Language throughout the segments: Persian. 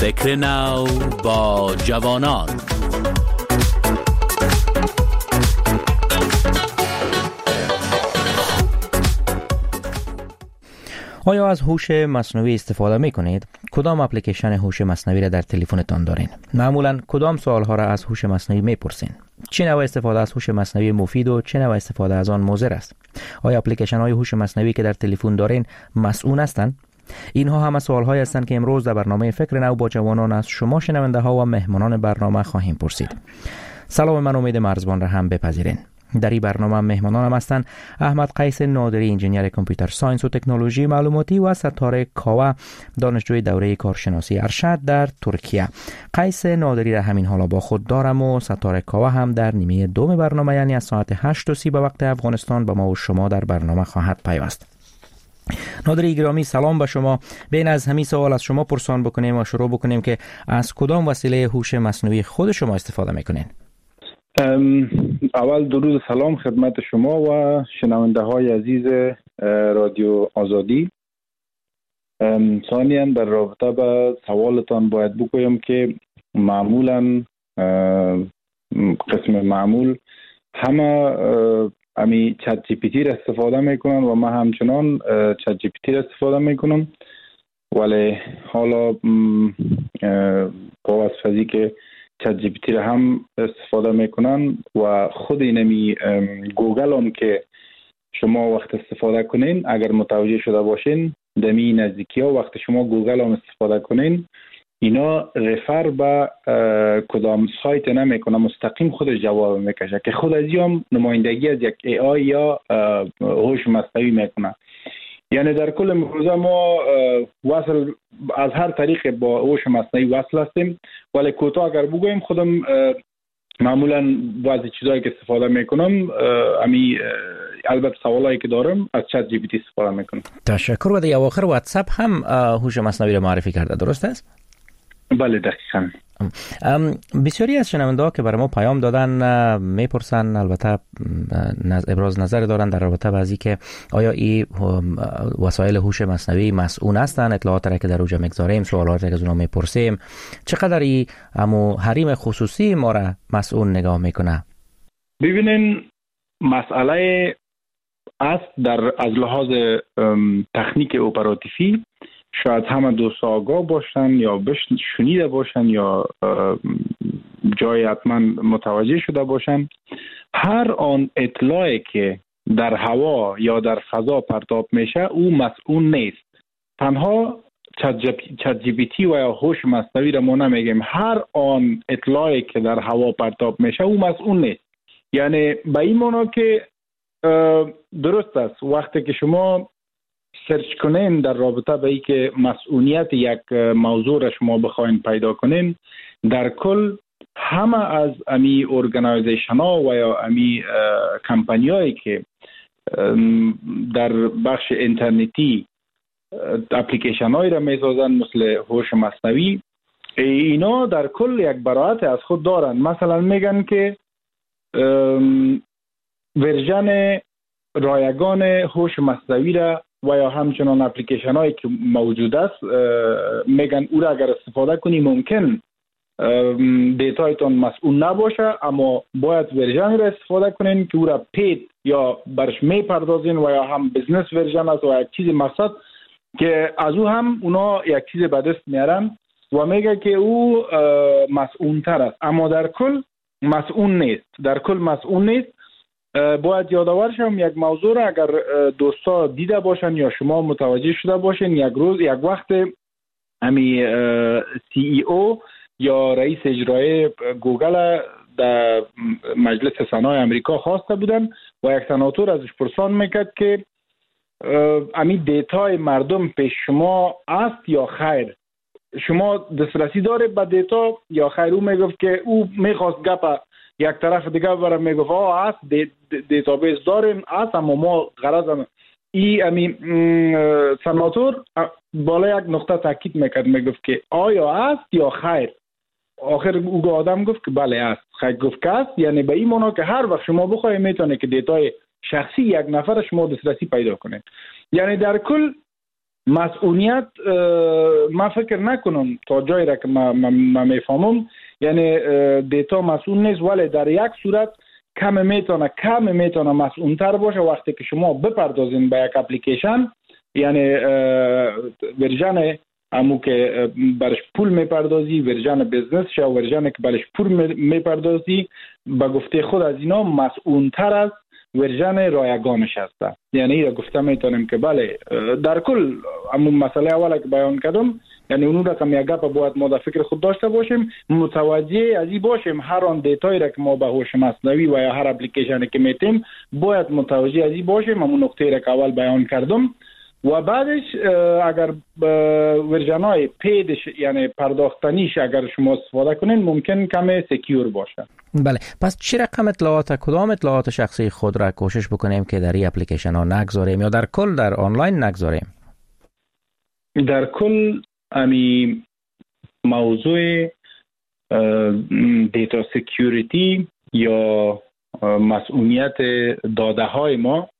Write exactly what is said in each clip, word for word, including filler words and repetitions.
فکر نو با جوانان. آیا از هوش مصنوعی استفاده می کنید؟ کدام اپلیکیشن هوش مصنوعی را در تلفنتان دارین؟ معمولا کدام سوالها را از هوش مصنوعی می پرسین؟ چه نوع استفاده از هوش مصنوعی مفید و چه نوع استفاده از آن مضر است؟ آیا اپلیکیشن های هوش مصنوعی که در تلفن دارین مسئول هستند؟ اینها همه سوال‌هایی هستند که امروز در برنامه فکر نو با جوانان از شما شنونده ها و مهمانان برنامه خواهیم پرسید. سلام، من امید مرزبان را هم بپذیرین. در این برنامه مهمانانم هستند احمد قیس نادری، انجینیر کامپیوتر ساینس و تکنولوژی معلوماتی، و ستاره کاوه، دانشجوی دوره کارشناسی ارشد در ترکیه. قیس نادری را همین حالا با خود دارم و ستاره کاوه هم در نیمه دوم برنامه، یعنی از ساعت هشت و سی به وقت افغانستان، با ما و شما در برنامه خواهد پیوست. نادری گرامی، سلام به شما. بین از همین سوال از شما پرسان بکنیم و شروع بکنیم که از کدام وسیله هوش مصنوعی خود شما استفاده میکنین؟ اول درود سلام خدمت شما و شنونده های عزیز رادیو آزادی. ثانیاً در رابطه با سوالتان باید بگویم که معمولاً قسم معمول همه امی چت جی پی تی را استفاده میکنن و من همچنان چت جی پی تی را استفاده میکنم، ولی حالا با واسطه که چت جی پی تی را هم استفاده میکنن و خود اینمی گوگل هم که شما وقت استفاده کنین، اگر متوجه شده باشین دمی نزدیکی ها وقت شما گوگل هم استفاده کنین، اینا رفر به کدام سایت نمیکنه، مستقیم خودش جواب میکشه که خود از هم نمایندگی از یک ای آی یا هوش مصنوعی میکنه. یعنی در کل امروزه ما وصل از هر طریق با هوش مصنوعی وصل هستیم، ولی کوتاه اگر بگویم خودم معمولا بعضی چیزایی که استفاده میکنم، امی البته سوالایی که دارم از چت جی پی تی استفاده میکنم. تشکر. و در اواخر واتساپ هم هوش مصنوعی رو معرفی کرده، درست است؟ بله دقیقاً. بسیاری از شنونده‌ها که برای ما پیام دادن میپرسن، البته ابراز نظر دارن در رابطه با اینکه آیا این وسایل هوش مصنوعی مسئول هستند، اطلاعات را که در اوجا میگذاریم، سوالاتی که از اونها میپرسیم، چقدر این همو حریم خصوصی ما را مسئول نگاه میکنه؟ ببینین، مسئله است در از لحاظ تکنیک اپراتیفی شاید همه دوست آگاه باشن یا بش شنیده باشن یا جای حتما متوجه شده باشن، هر آن اطلاعی که در هوا یا در فضا پرتاب میشه او مسئول نیست. تنها چت جی پی تی و یا هوش مصنوعی را ما نمیگیم، هر آن اطلاعی که در هوا پرتاب میشه او مسئول نیست. یعنی به این معنا که درست است وقتی که شما سرچ کنین در رابطه با این که مسئولیت یک موضوع را شما بخواین پیدا کنین، در کل همه از امی ارگانایزیشن ها و یا امی کمپانی هایی که در بخش اینترنتی اپلیکیشن هایی را میسازن مثل هوش مصنوعی، اینا در کل یک براعت از خود دارن. مثلا میگن که ورژن رایگان هوش مصنوعی را و یا همچنان اپلیکیشن هایی که موجود است میگن او را اگر استفاده کنی ممکن دیتایتون مسئول نباشه، اما باید ورژن را استفاده کنین که او را پید یا برش میپردازین و یا هم بزنس ورژن است و یک چیز مقصد که از او هم اونا یک چیز به دست میارن و میگه که او مسئول تر است، اما در کل مسئول نیست. در کل مسئول نیست. باید یادآور شم یک موضوع را اگر دوستا دیده باشن یا شما متوجه شده باشین، یک روز یک وقت همی سی ای او یا رئیس اجرایی گوگل در مجلس سنای امریکا خواسته بودن و یک سناتور ازش پرسان میکرد که امی دیتای مردم پیش شما است یا خیر، شما دسترسی داره به دیتا یا خیر؟ او میگفت که او میخواست گپ یک طرف دیگه ببره، میگفت آه است دی دیتابیس داریم است، اما ما غرض ای امی سناتور بالا یک نقطه تاکید میکرد، میگفت که آیا است یا خیر؟ آخر او آدم گفت که بله است. خیر گفت که است، یعنی به این معنا که هر وقت شما بخواید میتونه که دیتای شخصی یک نفر شما دسترسی پیدا کنید. یعنی در کل مسئولیت ما فکر نکنم تا جایی را که ما, ما, ما میفهمم، یعنی دیتا مسئول نیست، ولی در یک صورت کم میتونه کم میتونه مسئول‌تر باشه وقتی که شما بپردازین به یک اپلیکیشن، یعنی ورژن امو که برش پول میپردازی، ورژن بیزنس یا ورژن که برش پول میپردازی، به گفته خود از اینا مسئول‌تر از ورژن رایگانش هست. یعنی ایرا گفته میتونیم که بله در کل امو مسئله اولا که بیان کردم، یعنی اون رقم یک گپ باید ما در فکر خود داشته باشیم، متوجه از این باشیم هر آن دیتایی را که ما به هوش مصنوعی و یا هر اپلیکیشنی که میتیم باید متوجه از این باشیم. همون نکته را که اول بیان کردم و بعدش اگر ورژن‌های پیدش یعنی پرداختنیش اگر شما استفاده کنین ممکن کمی سکیور باشه. بله، پس چه رقم اطلاعات، کدام اطلاعات شخصی خود را کوشش بکنیم که در این اپلیکیشن ها نگذاریم یا در کل در آنلاین نگذاریم؟ در کل امی موضوع دیتا سکیوریتی یا مسئولیت داده های ما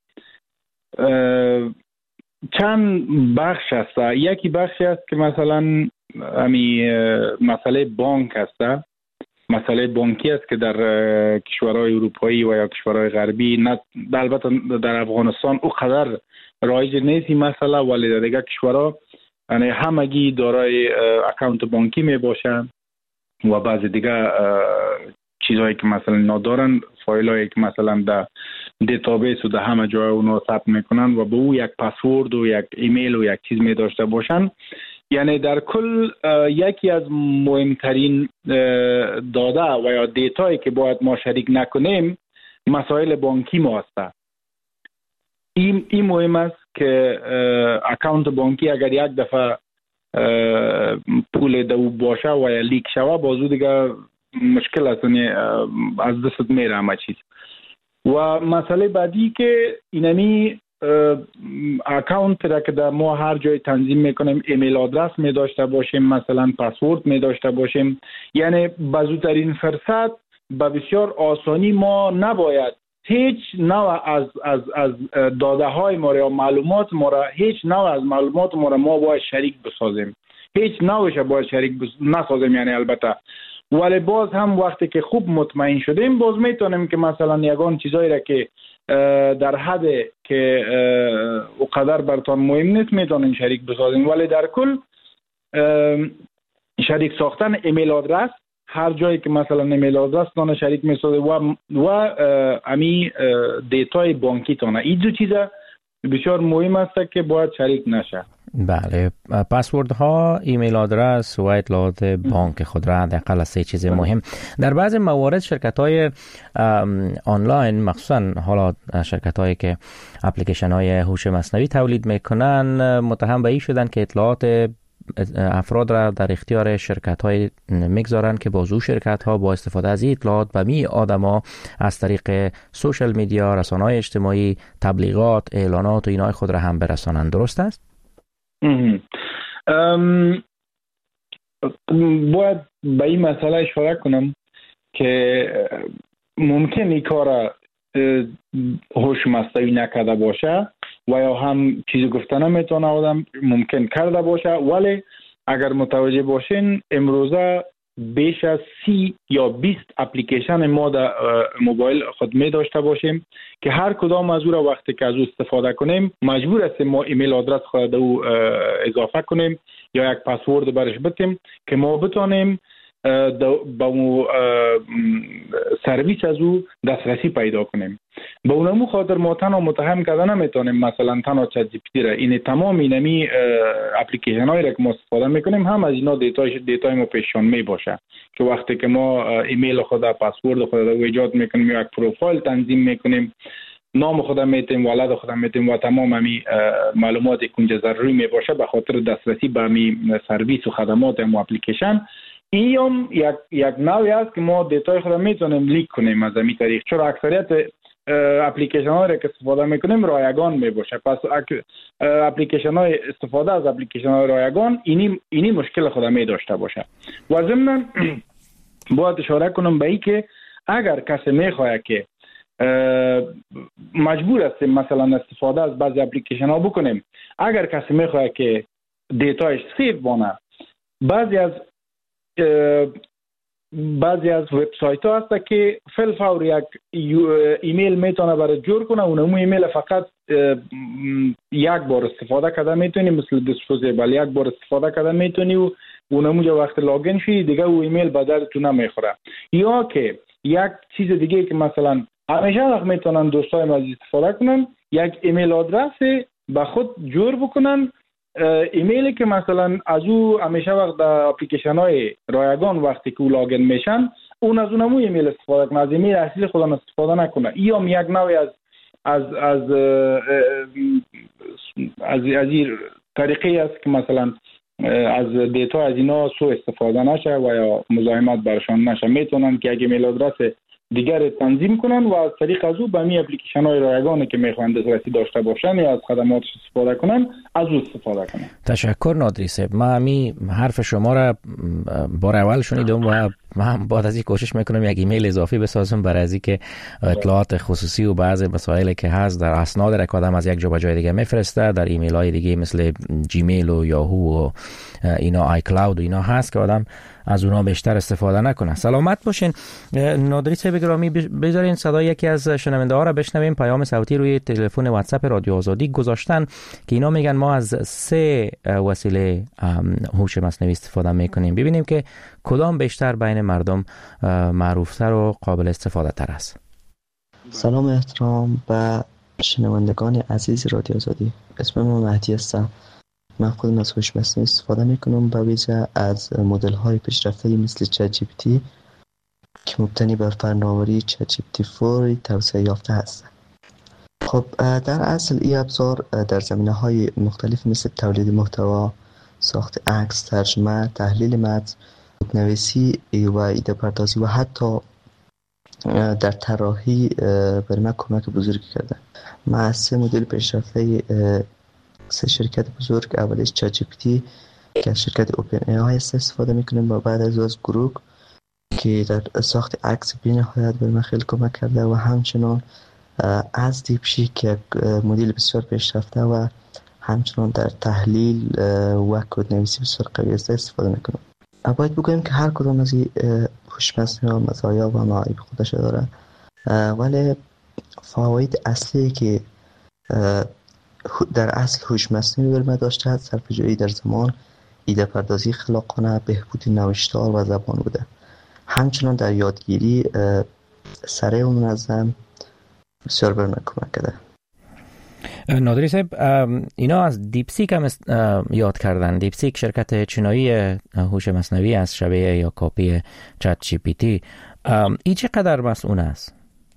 چند بخش است. یکی بخشی است که مثلا امی مسئله بانک است، مسئله بانکی است که در کشورهای اروپایی و یا کشورهای غربی، نه البته در افغانستان او قدر رایج نیست این مسئله، ولی در دیگر کشورها یعنی همگی دارای اکانت بانکی می باشن و بعض دیگه چیزهایی که مثلا ندارن، فایلایی که مثلا در دیتابیس و در همه جای اونو ثبت میکنن و به او یک پسورد و یک ایمیل و یک چیز می داشته باشن. یعنی در کل یکی از مهمترین داده و یا دیتایی که باید ما شریک نکنیم مسائل بانکی ما هست. این این مهم است که اکانت بانکی اگر یک دفعه پول دو باشه و یا لیک شوه بازو دیگه مشکل است، از دست میره همه چیز. و مسئله بعدی که اینمی اکانت را که در ما هر جای تنظیم میکنیم ایمیل آدرس می داشته باشیم، مثلا پسورد می داشته باشیم، یعنی بزودترین فرصت به بسیار آسانی ما نباید هیچ نوع از از از داده های ما یا معلومات ما را، هیچ نوع از معلومات ما را ما باید شریک بسازیم، هیچ نوعش باید شریک بس... نسازیم. یعنی البته ولی باز هم وقتی که خوب مطمئن شدیم باز میتونیم که مثلا یگان چیزایی را که در حد که اقدر برتان مهم نیست میتونیم شریک بسازیم. ولی در کل شریک ساختن ایمیل آدرس، هر جایی که مثلا ایمیل آدرس تانه شریک میسازه و و امی دیتای بانکی تانه، این دو چیزا بسیار مهم است که باید شریک نشه. بله، پسورد ها، ایمیل آدرس و اطلاعات بانک خود را حداقل سه چیز مهم. در بعضی موارد شرکت های آنلاین، مخصوصا حالا شرکت هایی که اپلیکیشن های هوش مصنوعی تولید میکنن، متهم به این شدن که اطلاعات افراد را در اختیار شرکت های میگذارن که بازو شرکت ها با استفاده از این اطلاعات به می آدم ها از طریق سوشل میدیا، رسانه های اجتماعی، تبلیغات، اعلانات و اینای خود را هم برسانند. درست است؟ ام باید به این مسئله اشاره کنم که ممکن این کار هوش مصنوعی نکرده باشه و یا هم چیزی گفته نمیتونه آدم ممکن کرده باشه، ولی اگر متوجه باشین امروزه بیش از سی یا بیست اپلیکیشن ما در موبایل خود می داشته باشیم که هر کدام از او را وقتی که از او استفاده کنیم مجبور هستیم ما ایمیل آدرس خود او اضافه کنیم یا یک پسورد برش بدیم که ما بتونیم با اون سرویس از او دسترسی پیدا کنیم. به اونمو خاطر ما تنها متهم کرده نمیتونیم مثلا تنها چت جی پی تی را، این تمام اینمی اپلیکیشن هایی را که ما استفاده میکنیم هم از اینا دیتای دیتای ما پیشان می باشه که وقتی که ما ایمیل خود، پسورد خود رو ایجاد میکنیم یا یک پروفایل تنظیم میکنیم، نام خود میتیم، ولد خود میتیم و تمام امی معلومات کنج ضروری می باشه به خاطر دسترسی به امی سرویس و خدمات ام اپلیکیشن. این هم یک یک نوعی است که ما دیتای خود میتونیم لیک کنیم از این طریق، چون اکثریت اپلیکیشن هایی که استفاده میکنیم رایگان می باشه. پس اپلیکیشن های استفاده از اپلیکیشن های رایگان اینی اینی مشکل خود می داشته باشه. و ضمن باید اشاره کنم به این که اگر کسی میخواد که مجبور هستیم مثلا استفاده از بعضی اپلیکیشن ها بکنیم اگر کسی میخواد که دیتایش سیف بانه، بعضی از بعضی از وبسایت ها هست که فل فور یک ایمیل میتونه برای جور کنه، اون ایمیل فقط یک بار استفاده کرده میتونی، مثل دیسپوزیبل یک بار استفاده کرده میتونی و اونموجا وقت لاگین شی دیگه او ایمیل به درتون نمیخوره. یا که یک چیز دیگه که مثلا همیشه وقت میتونن دوستای ما استفاده کنن، یک ایمیل آدرس به خود جور بکنن، ایمیلی که مثلا از او همیشه وقت در اپلیکیشن های رایگان وقتی که لاگین میشن اون از اونمو ایمیل استفاده کنه، از ایمیل اصلی خودم استفاده نکنه. یا یک نوعی از از از از از این طریقی است که مثلا از دیتا از اینا سو استفاده نشه و یا مزاحمت برشان نشه، میتونن که یک ایمیل آدرس دیگر تنظیم کنن و از طریق از او به می اپلیکیشن های رایگانی که میخوان دسترسی داشته باشن یا از خدماتش استفاده کنن از او استفاده کنن. تشکر نادری صاحب. ما همی حرف شما را بار اول شنیدم و من بعد از این کوشش میکنم یک ایمیل اضافی بسازم برای از اینکه اطلاعات خصوصی و بعضی مسائلی که هست در اسناد را آدم از یک جا به جای دیگه میفرسته در ایمیل های دیگه مثل جیمیل و یاهو و اینا، آی کلاود و اینا هست که آدم از اونا بیشتر استفاده نکنه. سلامت باشین. نادری صاحب گرامی، بذارین صدای یکی از شنونده ها را بشنویم. پیام صوتی روی تلفن واتساپ رادیو آزادی گذاشتن که اینا میگن ما از سه وسیله هوش مصنوعی استفاده میکنیم، ببینیم که کدام بیشتر بین مردم معروفتر و قابل استفاده تر است. سلام احترام به شنوندگان عزیز رادیو آزادی، اسم من مهدی هستم. من خودم از هوش مصنوعی استفاده میکنم به ویژه از مدل های پیشرفته مثل چت جی پی تی که مبتنی بر فناوری چت جی پی تی چهار توسعه یافته هست. خب در اصل این ابزار در زمینه های مختلف مثل تولید محتوا، ساخت عکس، ترجمه، تحلیل متن، نویسی و ایده پردازی و حتی در طراحی بر من کمک بزرگی کرده. من از سه مدل پیشرفته سه شرکت بزرگ، اولیش چت جی پی تی که از شرکت اوپن ای آی استفاده میکنیم و بعد از از گروگ که در ساخت عکس بی‌نهایت بر من خیلی کمک کرده و همچنان از دیپشیک که مدل بسیار پیشرفته و همچنان در تحلیل و کدنویسی بسیار قوی است استفاده میکنم. باید بگویم که هر کدام از این هوش مصنوعی مزایا و معایب خودش داره، ولی فواید اصلی که در اصل هوش مصنوعی بر ما داشته است صرفه‌جویی در زمان، ایده پردازی خلاقانه، بهبود نوشتار و زبان بوده. همچنان در یادگیری سریع و منظم بسیار بر من کمک کرده. نادری صاحب، اینا از دیپسیک هم یاد کردن. دیپسیک شرکت چینایی هوش مصنوعی است، شبیه یا کاپی چت جی پی تی. این چقدر مسئول است؟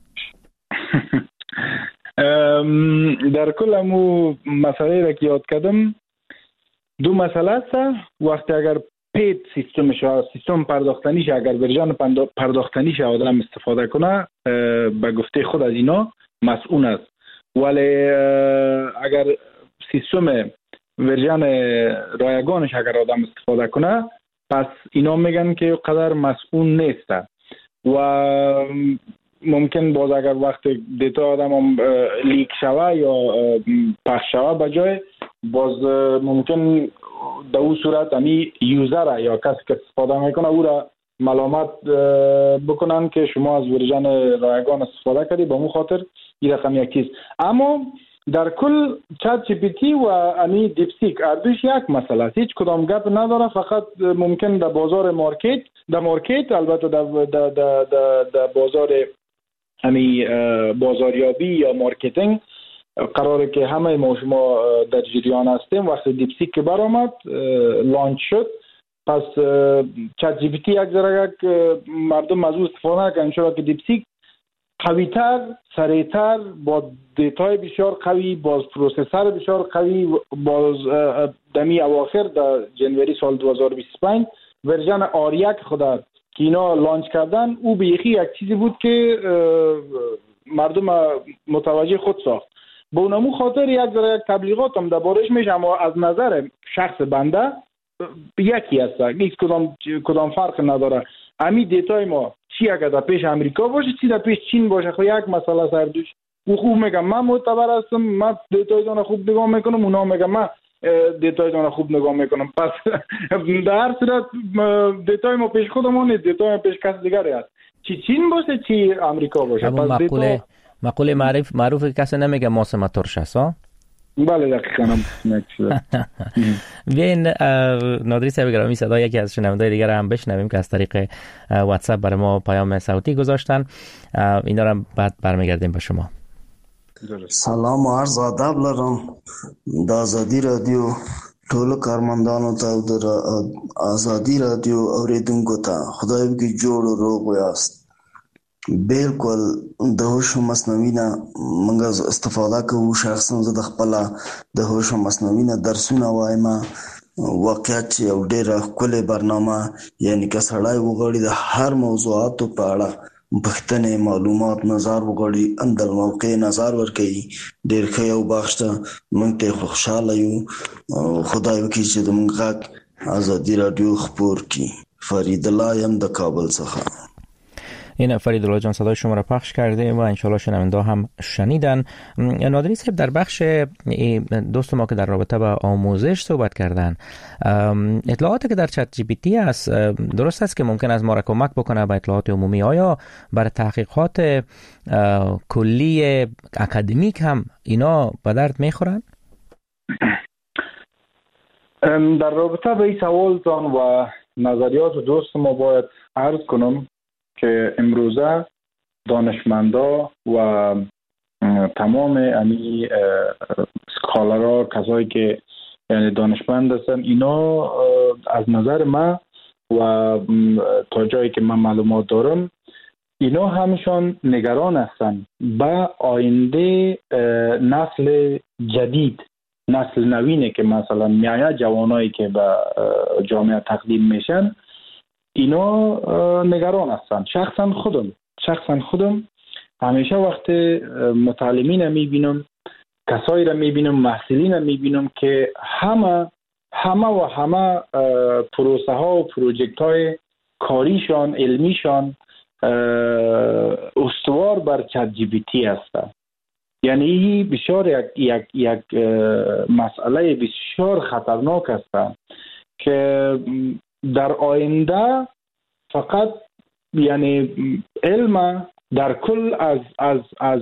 در کل همو مسئله را که یاد کردم دو مسئله است. وقتی اگر پید سیستمش سیستم پرداختنیش اگر ورژن پرداختنیش آدم استفاده کنه به گفته خود از اینا مسئول است، ولی اگر سیستم ورژن رایگانش اگر آدم استفاده کنه پس اینا میگن که قدر مسئول نیست و ممکن باز اگر وقت دیتا آدم لیک شوه یا پخش شوه بجای باز ممکن در اون صورت همی یوزر یا کسی که استفاده میکنه او را ملامت بکنن که شما از ورژن رایگان استفاده کردی، به اون خاطر این رقم یک چیز. اما در کل چت جی پی تی و امی دیپسیک اردوش یک مسئله است، هیچ کدام گپ نداره، فقط ممکن در بازار مارکت در مارکت البته در در در در بازار امی بازاریابی یا مارکتینگ قراره که همه ما شما در جریان هستیم. وقتی دیپسیک که برآمد لانچ شد پس چت جی پی تی یک ذره یک مردم از او استفاده نکنن، چرا که دیپسیک قوی‌تر، سریع‌تر، با دیتای بسیار قوی، باز پروسسور بسیار قوی، باز دمی اواخر در جنوری سال دو هزار و بیست و پنج ورژن آر یک خدا که اینا لانچ کردن او بیخی یک چیزی بود که مردم متوجه خود ساخت. به اونمو خاطر یک ذره یک تبلیغات هم دربارش میشه، اما از نظر شخص بنده یکی هست، هیچ کدام کدام فرق نداره. امی دیتای ما چی اگر در پیش امریکا باشه چی در پیش چین باشه خو یک مسئله سردوش او خوب میگم من معتبر هستم، من دیتایتان خوب نگاه میکنم، اونا میگم من دیتایتان خوب نگاه میکنم. پس در هر صورت دیتای ما پیش خودمون نیست، دیتای ما پیش کس دیگری است، چی چین باشه چی امریکا باشه. پس مقوله دیتا... مقوله معروف معروف کسی نمیگه ماسم ترش است ها. بله دقیقاً هم بین نادری صاحب گرامی صدا یکی از شنونده‌های دیگر هم بشنویم که از طریق واتساپ برای ما پیام صوتی گذاشتن، اینا رو بعد برمیگردیم به شما. سلام و عرض ادب لرم د آزادی رادیو ټولو کارمندانو ته او د آزادی رادیو اوریدونکو ته خدای وکړي جوړ او روغ یاست. بالکل د هوش مصنوعي نه موږ استفاده کوو. شخصا زه د خپله د هوش مصنوعي نه درسونه وایم. واقعیت چې یو ډېره ښکلې برنامه، یعنې که سړی وغواړي د هر موضوعاتو په اړه پوښتنې معلومات نظر وغواړي اندر موقع نظر ورکوي، ډېر ښه یو بخش ته موږ ته خوشحاله یو. خدای وکړي چې زموږ غږ آزادي راډیو خپور کړي. فرید الله یم د کابل څخه. این فرید الله جان صدای شما را پخش کرده و انشالله شنونده هم شنیدن. نادری صاحب در بخش دوست ما که در رابطه با آموزش صحبت کردن، اطلاعاتی که در چت جی پی تی است درست است که ممکن است ما را کمک بکنه به اطلاعات عمومی، آیا برای تحقیقات کلی اکادمیک هم اینا به درد میخورن؟ در رابطه به این سوالتان و نظریات دوست ما باید عرض کنم که امروزه دانشمندا و تمام امی سکالرها، کسایی که یعنی دانشمند هستن، اینا از نظر من و تا جایی که من معلومات دارم اینا همشان نگران هستن به آینده نسل جدید، نسل نوینه که مثلا میایه، جوانایی که به جامعه تقدیم میشن، اینا نگران هستن. شخصا خودم شخصا خودم همیشه وقت متعلمین میبینم، کسایی را میبینم، محصلین را میبینم که همه همه و همه پروسه ها و پروژکت های کاریشان، علمیشان استوار بر چت جی پی تی هست. یعنی این بسیار یک یک یک مسئله بسیار خطرناک است که در آینده فقط یعنی علم در کل از از از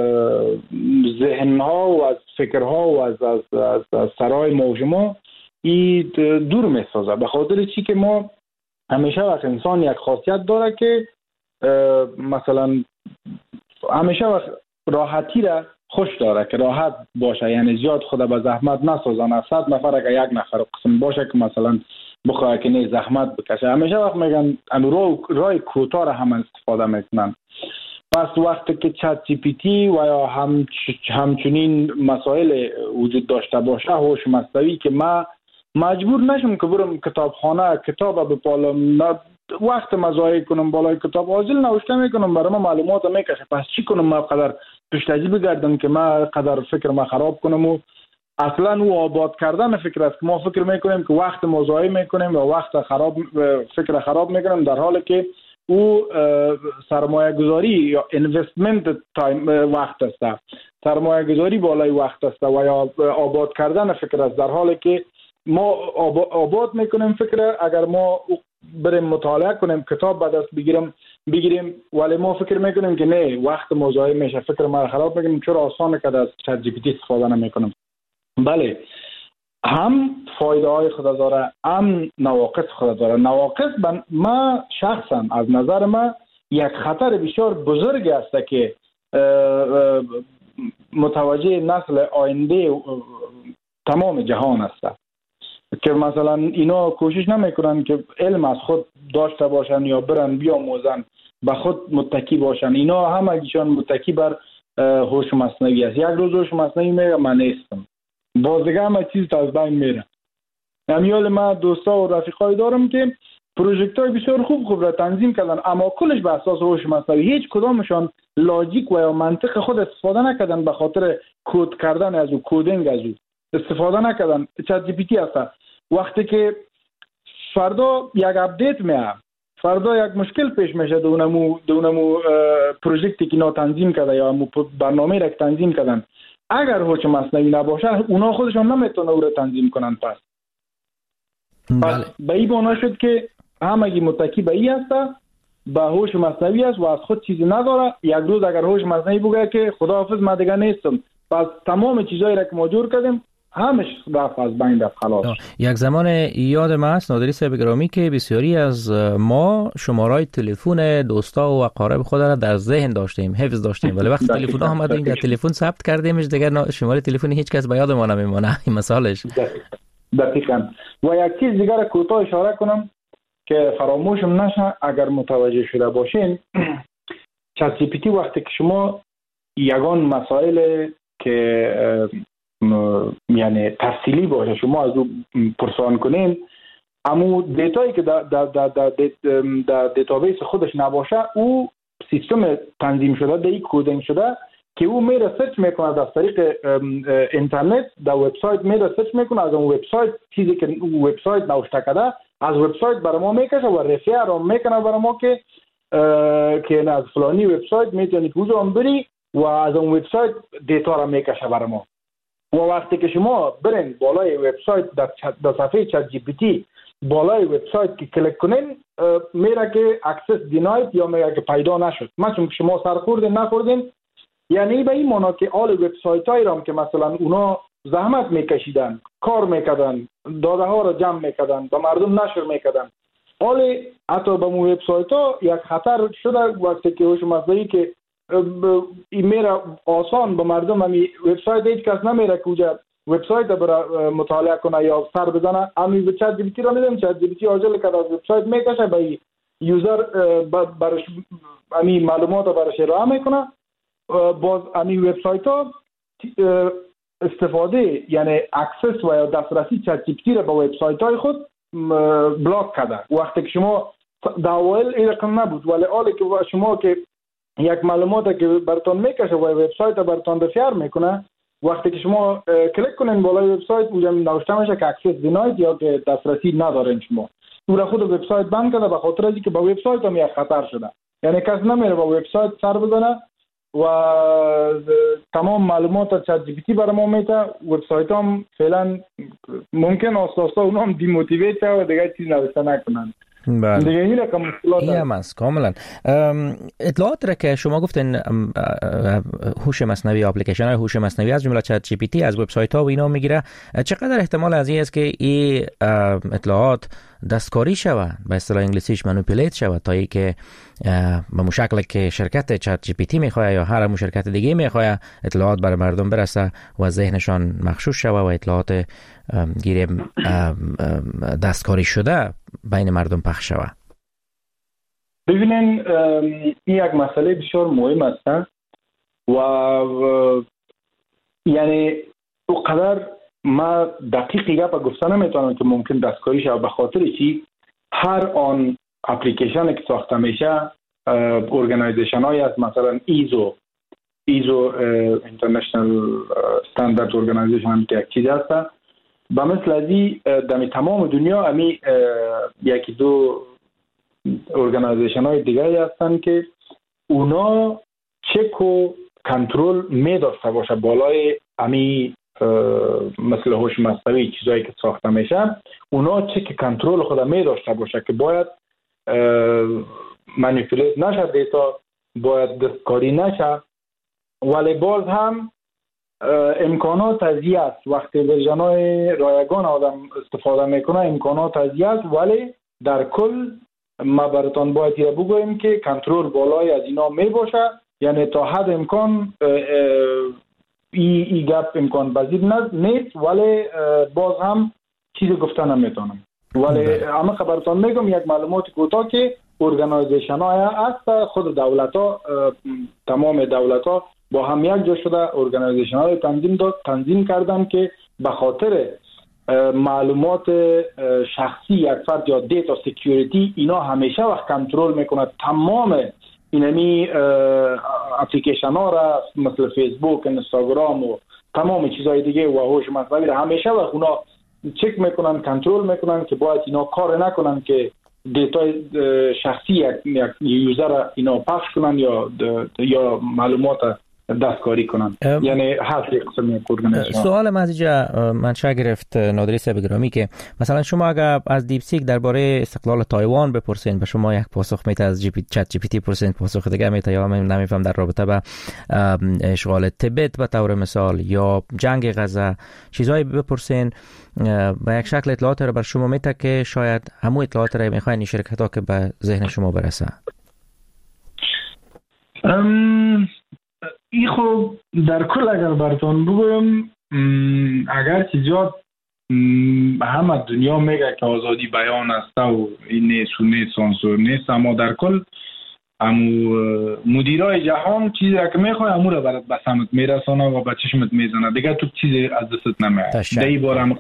ذهنها و از فکرها و از از از, از سرای موجما ای دور میسازه. به خاطر چی که ما همیشه وقت انسان یک خاصیت داره که مثلا همیشه وقت راحتی را خوش داره که راحت باشه، یعنی زیاد خود به زحمت نسازن. صد نفر اگه یک نفر قسم باشه که مثلا بخواه که نه زحمت بکشه، همیشه وقت میگن راه راه کوتاه را هم استفاده میکنن. پس وقتی که چت جی پی تی و یا هم همچنین مسائل وجود داشته باشه، هوش مصنوعی، که ما مجبور نشم که برم کتابخانه کتاب بپالم، وقت مضایع کنم بالای کتاب حاصل نوشته میکنم، برای ما معلومات میکشه. پس چی کنم؟ ما قدر پشتازی بگردم که ما قدر فکر ما خراب کنم؟ و اصلا او آباد کردن فکر است که ما فکر میکنیم که وقت مضایع میکنیم و وقت خراب فکر خراب میکنیم، در حالی که او سرمایه گذاری یا اینوستمنت تایم وقت است، سرمایه گذاری بالای وقت است و یا آباد کردن فکر است، در حالی که ما آباد میکنیم فکر. اگر ما بریم مطالعه کنیم، کتاب به دست بگیریم بگیریم ولی ما فکر میکنیم که نه، وقت مضایع میشه، فکر ما خراب میکنیم، چرا آسانه که از چت جی پی تی استفاده نمیکنم. بله، هم فایده های خود داره، هم نواقص خود داره. نواقص من شخصا از نظر من یک خطر بسیار بزرگ است که متوجه نسل آینده تمام جهان است، که مثلا اینا کوشش نمیکنن که علم از خود داشته باشن یا برن بیاموزن، به خود متکی باشن. اینا همگیشان متکی بر هوش مصنوعی است. یک روز هوش مصنوعی میگه من نیستم، باز دیگه همه چیز از بین میره. امیال من دوستا و رفیقای دارم که پروژکت های بسیار خوب خوب را تنظیم کردن، اما کلش به اساس هوش مصنوعی. هیچ کدامشان لاجیک و یا منطق خود استفاده نکردن، به خاطر کد کردن از او، کدینگ از او استفاده نکردن. چت جی پی تی هست. وقتی که فردا یک اپدیت میاد، فردا یک مشکل پیش میشه دونمو دونمو پروژکتی که اینا تنظیم کرده یا برنامه را که تنظیم کردن، اگر هوش مصنوعی نباشه اونا خودشون نمیتونه او را تنظیم کنن. پس پس به این بنا شد که همگی متکی به این هسته، به هوش مصنوعی است و از خود چیزی نداره. یک روز اگر هوش مصنوعی بگه که خداحافظ من دیگه نیستم، پس تمام چیزایی را که ما جور کردیم همش رفت از بین رفت خلاص. یک زمان یاد ما است نادری صاحب گرامی که بسیاری از ما شمارهای تلفن دوستا و اقارب خود را در ذهن داشتیم، حفظ داشتیم، ولی وقتی تلفن آمد و این در تلفن ثبت کردیمش دیگه شماره تلفن هیچ کس به یاد ما نمیمونه. این مثالش. دقیقاً. و یک چیز دیگر را کوتاه اشاره کنم که فراموشم نشه اگر متوجه شده باشین، چت جی پی تی وقتی که شما یگان مسائل که یعنی تفصیلی باشه شما از او پرسان کنین، اما دیتایی که در در در در, در دیتابیس خودش نباشه، او سیستم تنظیم شده در کدینگ شده که او میره سرچ میکنه از طریق اینترنت، در وبسایت میره سرچ میکنه، از اون وبسایت چیزی که وبسایت نوشته کرده از وبسایت برای ما میکشه و رفر رو میکنه برای ما که که از فلانی وبسایت میتونی که اونجا بری و از اون وبسایت دیتا رو میکشه برای ما. و وقتی که شما برین بالای وبسایت در, در صفحه چت جی پی تی بالای وبسایت که کلیک کنین، میره که اکسس دیناید یا میره که پیدا نشد. مثلا شما سر خوردین نخوردین، یعنی به این معنا که آل وبسایت هایی رام که مثلا اونا زحمت میکشیدن، کار میکردن، داده ها رو جمع میکردن، به مردم نشر میکردن، آل حتی به مو وبسایت ها یک خطر شده وقتی که هوش مصنوعی که این میره آسان به مردم، همی وبسایت هیچ کس نمیره که اونجا وبسایت برای مطالعه کنه یا سر بزنه، همی به چت جی پی تی را میدم، چت جی پی تی آجل که از وبسایت میکشه به یوزر برش همی معلومات برش ارائه میکنه. باز همی وبسایت ها استفاده یعنی اکسس و یا دسترسی چت جی پی تی را به وبسایت های خود بلاک کرده. وقتی که شما در اول این رقم نبود، ولی حالی که شما که یک معلومات که براتون میکشه و وبسایت براتون دفیار میکنه، وقتی که شما کلیک کنین بالای وبسایت اونجا نوشته میشه که اکسس دیناید یا که دسترسی ندارین، شما او را خود وبسایت بند کرده به خاطر اینکه با وبسایت هم یک خطر شده. یعنی کس نمیره با وبسایت سر بزنه و تمام معلومات چت جی پی تی برای ما میده. وبسایت هم فعلا ممکن است آستا اونا هم دیموتیویت شه و دیگه چیز نوشته نکنن. بله. دیگه این رقم مشکلات هست کاملا. اطلاعات را که شما گفتین هوش مصنوعی، اپلیکیشن های هوش مصنوعی از جمله چت جی پی تی از وبسایت ها و اینا میگیره، چقدر احتمال از این است که این اطلاعات دستکاری شود، به اصطلاح انگلیسیش مانیپولیت شود، تا ای که به مشکل که شرکت چت جی پی تی میخواد یا هر شرکت دیگه میخواد اطلاعات برای مردم برسه و ذهنشان مغشوش شود و اطلاعات گیره دستکاری شده بین مردم پخش شود؟ ببینین این یک مسئله بسیار مهم است و یعنی او قدر ما دقیقی گپ گفته نمیتونم که ممکن دستکاری شود، به خاطر چی هر آن اپلیکیشن که ساخته میشه ارگانایزیشن های از مثلا ایزو ایزو اینترنشنال استاندارد ارگانایزیشن هم یک چیز هست، به مثل ازی در تمام دنیا امی یکی دو ارگانایزیشن های دیگه هستن که اونا چک و کنترل می داشته باشه بالای امی مثل هوش مصنوعی چیزایی که ساخته میشه، اونا چک کنترل خود می داشته باشه که باید مانیپولیت نشه دیتا، باید دستکاری نشه، ولی باز هم امکانات ازی است. وقتی ورژن های رایگان آدم استفاده میکنه امکانات ازی است، ولی در کل ما براتون باید یه بگویم که کنترل بالای از اینا می باشه، یعنی تا حد امکان ای, ای گپ امکان پذیر نیست، ولی باز هم چیزی گفتن نمیتونم. ولی اما خبرتان میگم یک معلومات کوتاه که ارگانایزیشن های هست، خود دولت ها تمام دولت ها با هم یک جا شده ارگانایزیشن های تنظیم داد تنظیم کردن که به خاطر معلومات شخصی یک فرد یا دیتا سکیوریتی اینا همیشه وقت کنترل میکنه تمام اینمی اپلیکیشن ها را مثل فیسبوک، اینستاگرام و تمام چیزهای دیگه و هوش مصنوعی را همیشه وقت اونا چک میکنن کنترل میکنن که باید اینا کار نکنن که دیتای شخصی یک یک یوزر اینا پخش کنن یا یا معلومات دستکاری کنن، یعنی هر یک قسم ارگانیزم. سوال من از اینجا منشأ گرفت نادری صاحب گرامی که مثلا شما اگر از دیپ سیک درباره استقلال تایوان بپرسین به شما یک پاسخ میته، از جی پی چت جی پی تی پرسین پاسخ دیگه میته، یا من نمیفهم در رابطه با اشغال تبت به طور مثال یا جنگ غزه چیزایی بپرسین و یک شکل اطلاعات رو بر شما میته که شاید همو اطلاعات رو میخواین این شرکت ها که به ذهن شما برسه. ام ای خب در کل اگر براتون بگویم، اگر چیزات همه دنیا میگه که آزادی بیان است و این نیست و نیست سانسور نیست، اما در کل امو مدیرای جهان چیزی که میخواه امو رو برات به سمت میرسانه و به چشمت میزنه، دیگه تو چیزی از دستت نمیاد. دی بار هم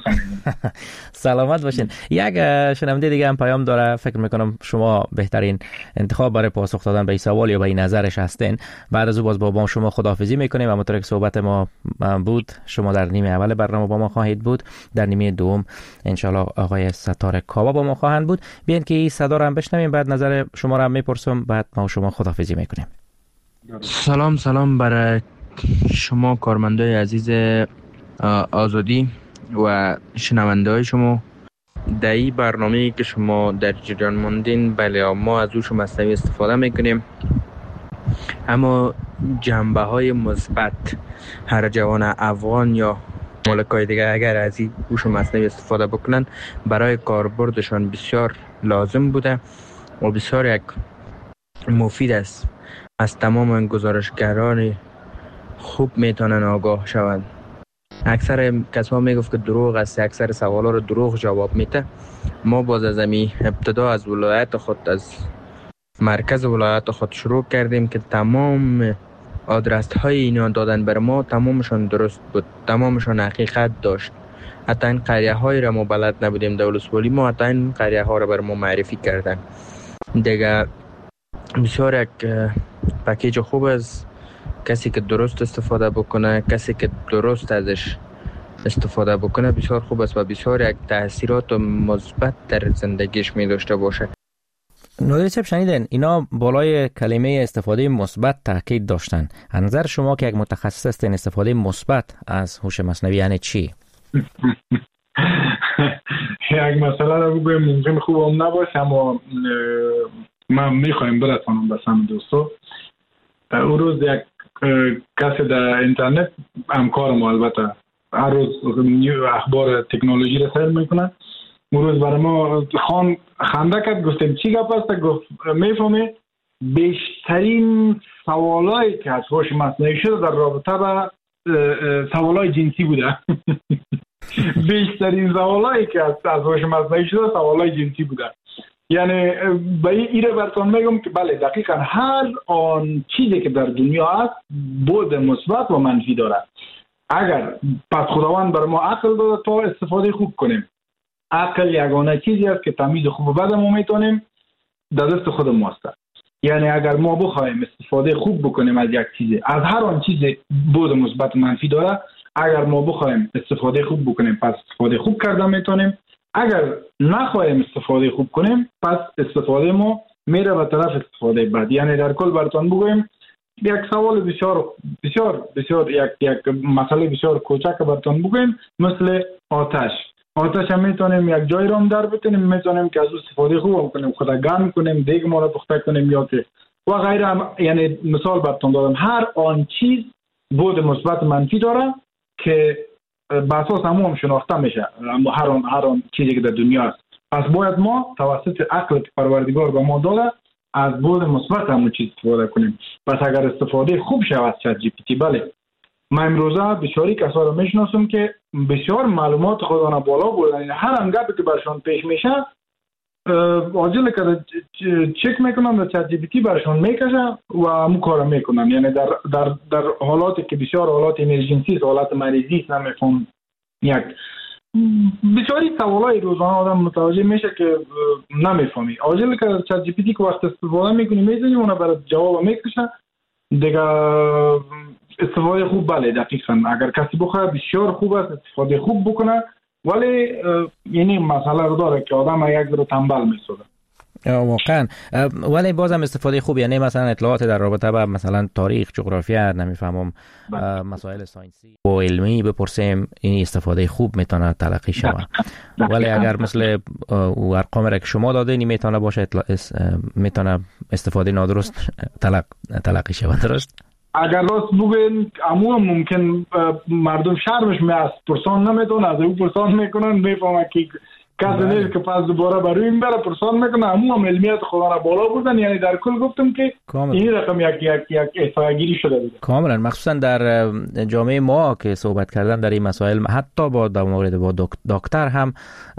سلامت باشین. یک شنونده دیگه هم پیام داره، فکر میکنم شما بهترین انتخاب برای پاسخ دادن به این سوال یا به این نظرش هستین. بعد از او باز با, با شما خداحافظی میکنیم. اما طور که صحبت ما بود، شما در نیمه اول برنامه با ما خواهید بود، در نیمه دوم انشالله آقای ستاره کاوا با ما خواهند بود. بیاین که این صدا رو هم بشنویم، بعد نظر شما رو هم میپرسم، بعد ما شما خداحافظی میکنیم. سلام سلام برای شما کارمندای عزیز آزادی و شنونده های شما. در این برنامه که شما در جریان موندین، بله ما از هوش مصنوعی استفاده میکنیم، اما جنبه های مثبت هر جوان افغان یا ملکای دیگه اگر از این هوش مصنوعی استفاده بکنن برای کاربردشان بسیار لازم بوده و بسیار یک مفید است. از تمام گزارشگران خوب میتونن آگاه شوند. اکثر کسا میگفت که دروغ است، اکثر سوالا رو دروغ جواب میده. ما باز از امی ابتدا از ولایت خود، از مرکز ولایت خود شروع کردیم که تمام آدرس های اینا دادن بر ما تمامشان درست بود، تمامشان حقیقت داشت. حتی این قریه های را ما بلد نبودیم دولت ولی ما حتی این قریه ها را بر ما معرفی کردن. دیگه بسیار یک پکیج خوب است. کسی که درست استفاده بکنه، کسی که درست ازش استفاده بکنه بسیار خوب است و بسیار یک تاثیرات مثبت در زندگیش می داشته باشه. نادری صاحب شنیدین اینا بالای کلمه استفاده مثبت تاکید داشتن. از نظر شما که یک متخصص هستین استفاده مثبت از هوش مصنوعی یعنی چی؟ یک مسئله رو بگویم ممکن خوب هم نباشه، اما من میخوایم برسانم به سمت دوستو. اون روز یک کسی در اینترنت همکار ما، البته هر روز اخبار تکنولوژی رو سیر میکنه، اون روز برای ما خان خنده کرد، گفتیم چی گپ است؟ گفت میفهمی بیشترین سوالایی که از هوش مصنوعی شده در رابطه با سوالای جنسی بوده. بیشترین سوالایی که از هوش مصنوعی شده سوالای جنسی بوده. یعنی به این رو براتون میگم که بله دقیقا هر آن چیزی که در دنیا هست بود مثبت و منفی داره. اگر پس خداوند بر ما عقل داده تا استفاده خوب کنیم. عقل یگانه چیزی است که تمیز خوب و بد ما میتونیم در دست خود ماست. یعنی اگر ما بخوایم استفاده خوب بکنیم از یک چیزی، از هر آن چیزی بود مثبت و منفی داره، اگر ما بخوایم استفاده خوب بکنیم پس استفاده خوب کرده میتونیم. اگر نخواهیم استفاده خوب کنیم پس استفاده ما میره به طرف استفاده بد. یعنی در کل براتون بگویم یک سوال بسیار بسیار بسیار یک یک مسئله بسیار کوچک براتون بگویم، مثل آتش. آتش هم میتونیم یک جای را در بتونیم، میتونیم که از استفاده خوب کنیم، خود گرم کنیم، دیگ ما را پخته کنیم یا که و غیره. یعنی مثال براتون دادم، هر آن چیز بود مثبت منفی داره که به اساس همون شناخته میشه، هر آن هر آن چیزی که در دنیا است. پس باید ما توسط عقل که پروردگار به ما داده از بود مثبت همون چیز استفاده کنیم. پس اگر استفاده خوب شود از چت جی پی تی، بله من امروزه بسیاری کسا رو میشناسم که بسیار معلومات خودانه بالا بردن، یعنی هر انگبی که برشان پیش میشه عاجل که چک میکنن در چت جی پی تی برشان میکشه و همون کار میکنن. یعنی در در در حالاتی که بسیار حالات امرجنسی است، حالات مریضی است، نمیفهم یک بسیاری سوالای روزانه آدم متوجه میشه که نمیفهمی. عاجل که چت جی پی تی که وقت استفاده میکنی میزنی اونها برات جواب میکشه دیگه. استفاده خوب بله دقیقاً اگر کسی بخواد بسیار خوب است استفاده خوب بکنه، ولی یعنی مسئله رو داره که آدم یک رو تنبل میسازه. واقعا. ولی بازم استفاده خوب، یعنی مثلا اطلاعات در رابطه با مثلا تاریخ، جغرافیا، نمیفهمم مسائل ساینسی و علمی بپرسیم، این استفاده خوب میتونه تلقی شود. ولی اگر مثل ارقام را که شما دادین میتونه باشه میتونه استفاده نادرست تلق... تلقی شود، درست؟ اگر راست بگین عموما ممکن مردم شرمش می از پرسان نمیتونه، از او پرسان میکنن، میفهمه که کسی نیست که پس دوباره برای این بره پرسان میکنه. عموما علمیت خدا را بالا بردن. یعنی در کل گفتم که کامل. این رقم یک یک یک احتیاجی شده بود کاملا، مخصوصا در جامعه ما که صحبت کردن در این مسائل، حتی با در مورد با دکتر هم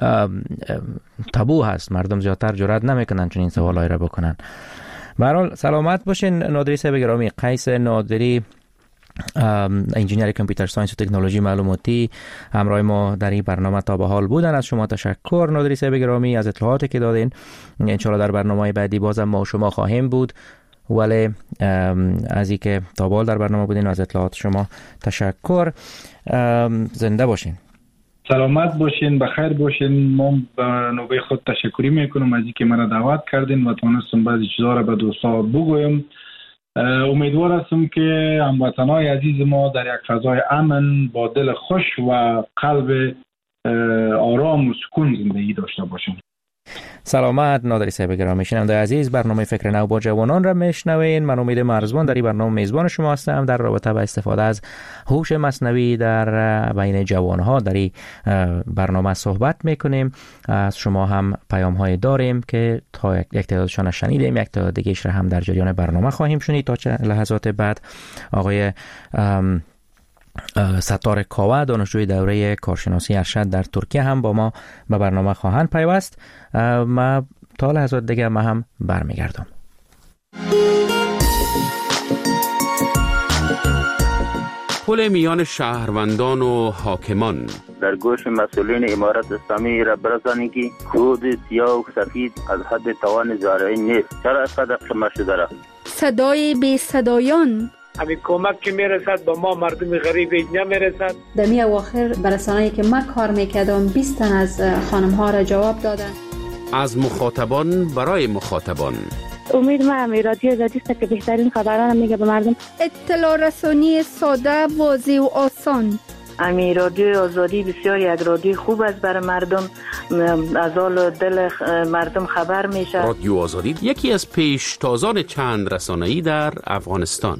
تابو هست، مردم زیادتر جرئت نمیکنن چون این سوالای را بکنن. به هر حال سلامت باشین نادری صاحب گرامی. قیس نادری، انجینیر کامپیوتر ساینس و تکنولوژی معلوماتی، همراه ما در این برنامه تا به حال بودن. از شما تشکر نادری صاحب گرامی از اطلاعاتی که دادین. ان شاء الله در برنامه بعدی بازم ما و شما خواهیم بود. ولی از اینکه تا به حال در برنامه بودین از اطلاعات شما تشکر. زنده باشین، سلامت باشین، بخیر باشین. ما به نوبه خود تشکری میکنم از اینکه منو دعوت کردین و تونستم بعضی چیزا را به دوستا بگویم. امیدوار هستم که هموطنان عزیز ما در یک فضای امن با دل خوش و قلب آرام و سکون زندگی داشته باشیم. سلامت نادری صاحب گرامی. شنونده عزیز، برنامه فکر نو با جوانان را میشنوین. من امید مرزبان در این برنامه میزبان شما هستم. در رابطه با استفاده از هوش مصنوعی در بین جوانها در این برنامه صحبت میکنیم. از شما هم پیام های داریم که تا یک تعدادشان شنیدیم، یک تعداد دیگه‌اش را هم در جریان برنامه خواهیم شنید. تا لحظات بعد آقای ستار کاوه، دانشجوی دوره کارشناسی ارشد در ترکیه، هم با ما به برنامه خواهند پیوست. ما تا لحظات دیگه ما هم برمیگردم. پل میان شهروندان و حاکمان. در گوش مسئولین امارت اسلامی را برسانید که خود سیاه و سفید از حد توان زارعی نیست. چرا اینقدر قمه شده را؟ صدای بی صدایان. همین کمک که میرسد با ما مردم غریب نمیرسد. در می اواخر برسانه‌ای که من کار میکردم بیست تن از خانم ها را جواب دادن. از مخاطبان برای مخاطبان. امید ما هم رادیو آزادی است که بهترین خبران میگه به مردم. اطلاع رسانی ساده، واضح و آسان. امی رادیو آزادی بسیار یک رادیو خوب است برای مردم، از حال دل مردم خبر میشه. رادیو آزادی یکی از پیشتازان چند رسانه‌ای در افغانستان.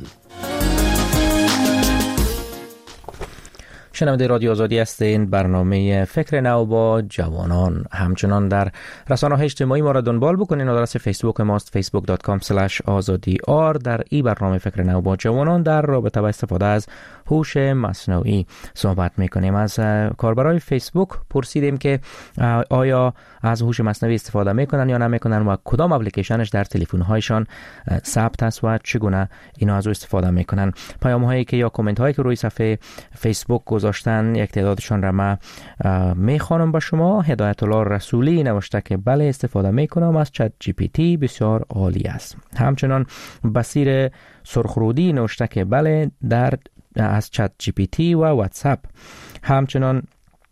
شنونده رادیو آزادی هستین. برنامه فکر نو با جوانان. همچنان در رسانه‌های اجتماعی ما را دنبال بکنین. آدرس فیسبوک ماست فیسبوک دات کام اسلش آزادی آر. در این برنامه فکر نو با جوانان در رابطه با استفاده از هوش مصنوعی صحبت میکنیم. از کاربرای فیسبوک پرسیدیم که آیا از هوش مصنوعی استفاده میکنن یا نمیکنن و کدام اپلیکیشنش در تلفن‌هایشان ثبت است و چگونه اینا از او استفاده میکنن. پیام هایی که یا کامنت هایی که روی صفحه فیسبوک گذاشتن، یک تعدادشان را من میخوانم به شما. هدایت الله رسولی نوشته که بله استفاده میکنم از چت جی پی تی، بسیار عالی است. همچنان بصیر سرخرودی نوشته که بله در از چت جی پی تی و واتساپ. همچنان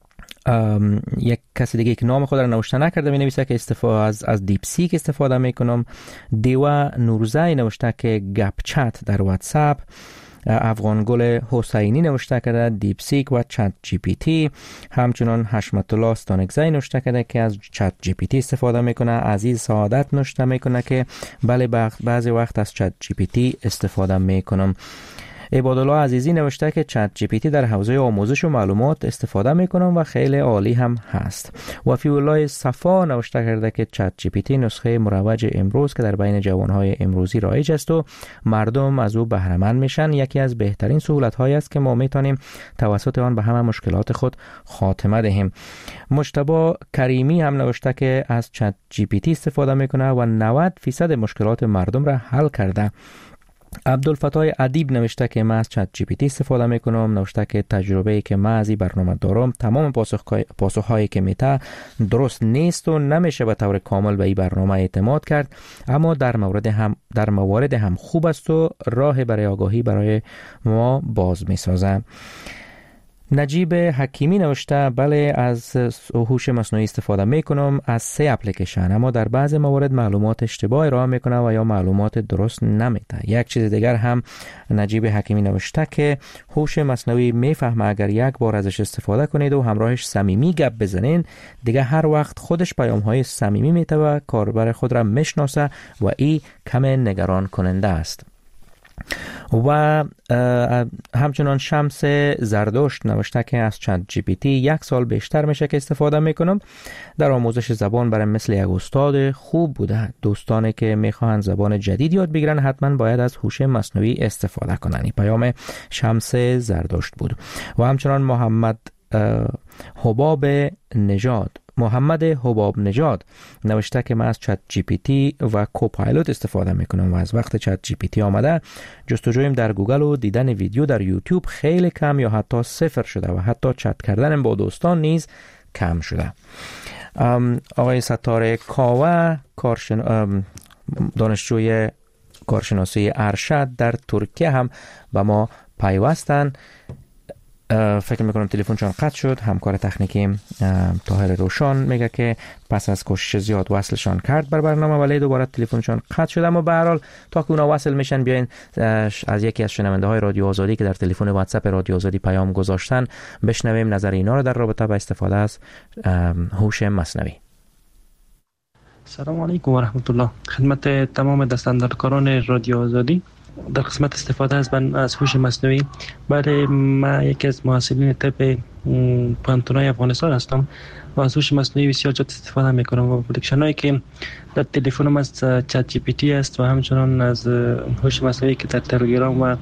یک کسی دیگه که نام خود را نوشته نکرده می نویسه که استفاده از از دیپ سیک استفاده میکنم. دیوا نورزای نوشته که گپ چت در واتساپ. افغانگل حسینی نوشته کرده دیپ سیک و چت جی پی تی. همچنان حشمت الله استانکزی نوشته کرده که از چت جی پی تی استفاده میکنه. عزیز سعادت نوشته میکنه که بله بعضی وقت از چت جی پی تی استفاده میکنم. عبادالله عزیزی نوشته که چت جی پی تی در حوزه آموزش و معلومات استفاده میکنم و خیلی عالی هم هست. وفی الله صفا نوشته کرده که چت جی پی تی نسخه مروج امروز که در بین جوانهای امروزی رایج است و مردم از او بهره مند میشن. یکی از بهترین سهولت هایی است که ما میتونیم توسط آن به همه مشکلات خود خاتمه دهیم. مجتبی کریمی هم نوشته که از چت جی پی تی استفاده میکنه و نود درصد مشکلات مردم را حل کرده. عبدالفتاح ادیب نوشته که من از چت جی پی تی استفاده میکنم. نوشته که تجربه‌ای که من از این برنامه دارم، تمام پاسخهایی که میته درست نیست و نمیشه به طور کامل به این برنامه اعتماد کرد، اما در مورد هم در موارد هم خوب است و راه برای آگاهی برای ما باز میسازه. نجیب حکیمی نوشته بله از هوش مصنوعی استفاده میکنم از سه اپلیکیشن، اما در بعض موارد معلومات اشتباه ارائه میکنه و یا معلومات درست نمیده. یک چیز دیگر هم نجیب حکیمی نوشته که هوش مصنوعی میفهمه اگر یک بار ازش استفاده کنید و همراهش صمیمی گپ بزنین دیگه هر وقت خودش پیام های صمیمی میده و کاربر خود را میشناسه و این کم نگران کننده است. و همچنان شمس زردشت نوشته که از چت جی پی تی یک سال بیشتر میشه که استفاده میکنم. در آموزش زبان برای مثل یک استاد خوب بوده. دوستانی که میخواهند زبان جدید یاد بگیرن حتما باید از هوش مصنوعی استفاده کنن. این پیام شمس زردشت بود. و همچنان محمد حباب نژاد محمد حباب نژاد نوشته که من از چت جی پی تی و کوپایلوت استفاده میکنم و از وقت چت جی پی تی آمده جستجویم در گوگل و دیدن ویدیو در یوتیوب خیلی کم یا حتی صفر شده و حتی چت کردن با دوستان نیز کم شده. آقای ستاره کاوه کارشن... دانشجوی کارشناسی ارشد در ترکیه هم با ما پیوستن. فکر میکنم تلفنشان قطع شد. همکار تکنیکی طاهر روشان میگه که پس از کوشش زیاد وصلشان کرد بر برنامه ولی دوباره تلفنشان قطع شد، اما به هر حال تا که اونا وصل میشن بیاین از یکی از شنونده های رادیو آزادی که در تلفن واتساپ رادیو آزادی پیام گذاشتن بشنویم نظر اینا رو در رابطه با استفاده از هوش مصنوعی. سلام علیکم و رحمت الله. خدمت تمام دستاندرکاران رادیو آزادی. در قسمت استفاده از از هوش مصنوعی، بله من یکی از محصلین طب پانتونای افغانستان هستم و از هوش مصنوعی بسیار زیاد استفاده میکنم و اپلیکیشن هایی که در تلفنم از چت جی پی تی است و همچنان از هوش مصنوعی که در تلگرام و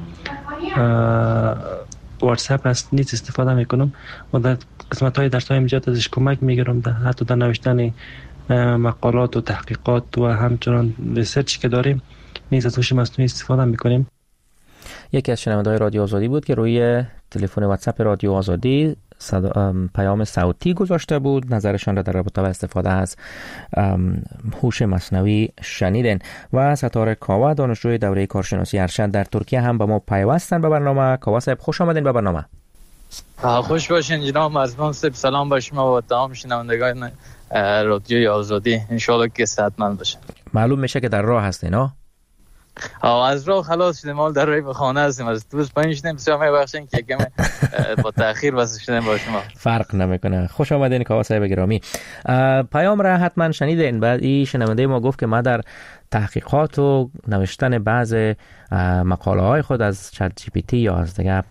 واتساپ است نیز استفاده میکنم و در قسمت های درس های زیاد ازش کمک میگیرم، حتی در نوشتن مقالات و تحقیقات و همچنان ریسرچ که داریم نیز از هوش مصنوعی استفاده میکنیم. یکی از شنونده‌های رادیو آزادی بود که روی تلفن واتساپ رادیو آزادی پیام صوتی گذاشته بود، نظرشان را در رابطه با استفاده از هوش مصنوعی شنیدن. و ستاره کاوه دانشجوی دوره کارشناسی ارشد در ترکیه هم با ما پیوستن به برنامه. کاوه صاحب خوش آمدین به برنامه. خوش باشین جناب مرزبان صاحب. سلام به شما و تمام شنوندگان رادیوی آزادی. ان شاء الله که صحتمند باشین. معلوم میشه که در راه هستین ها؟ آه از راه خلاص شدیم، مال در راه به خانه هستیم. از دوست پایین شدیم، بسیار میبخشین که کم با تأخیر واسه شدیم با شما. فرق نمیکنه. خوش آمدین کاوه صاحب گرامی. پیام را حتما شنیدین. بعد این شنونده ما گفت که ما در تحقیقات و نوشتن بعض مقاله های خود از چت جی پی تی یا از دیگه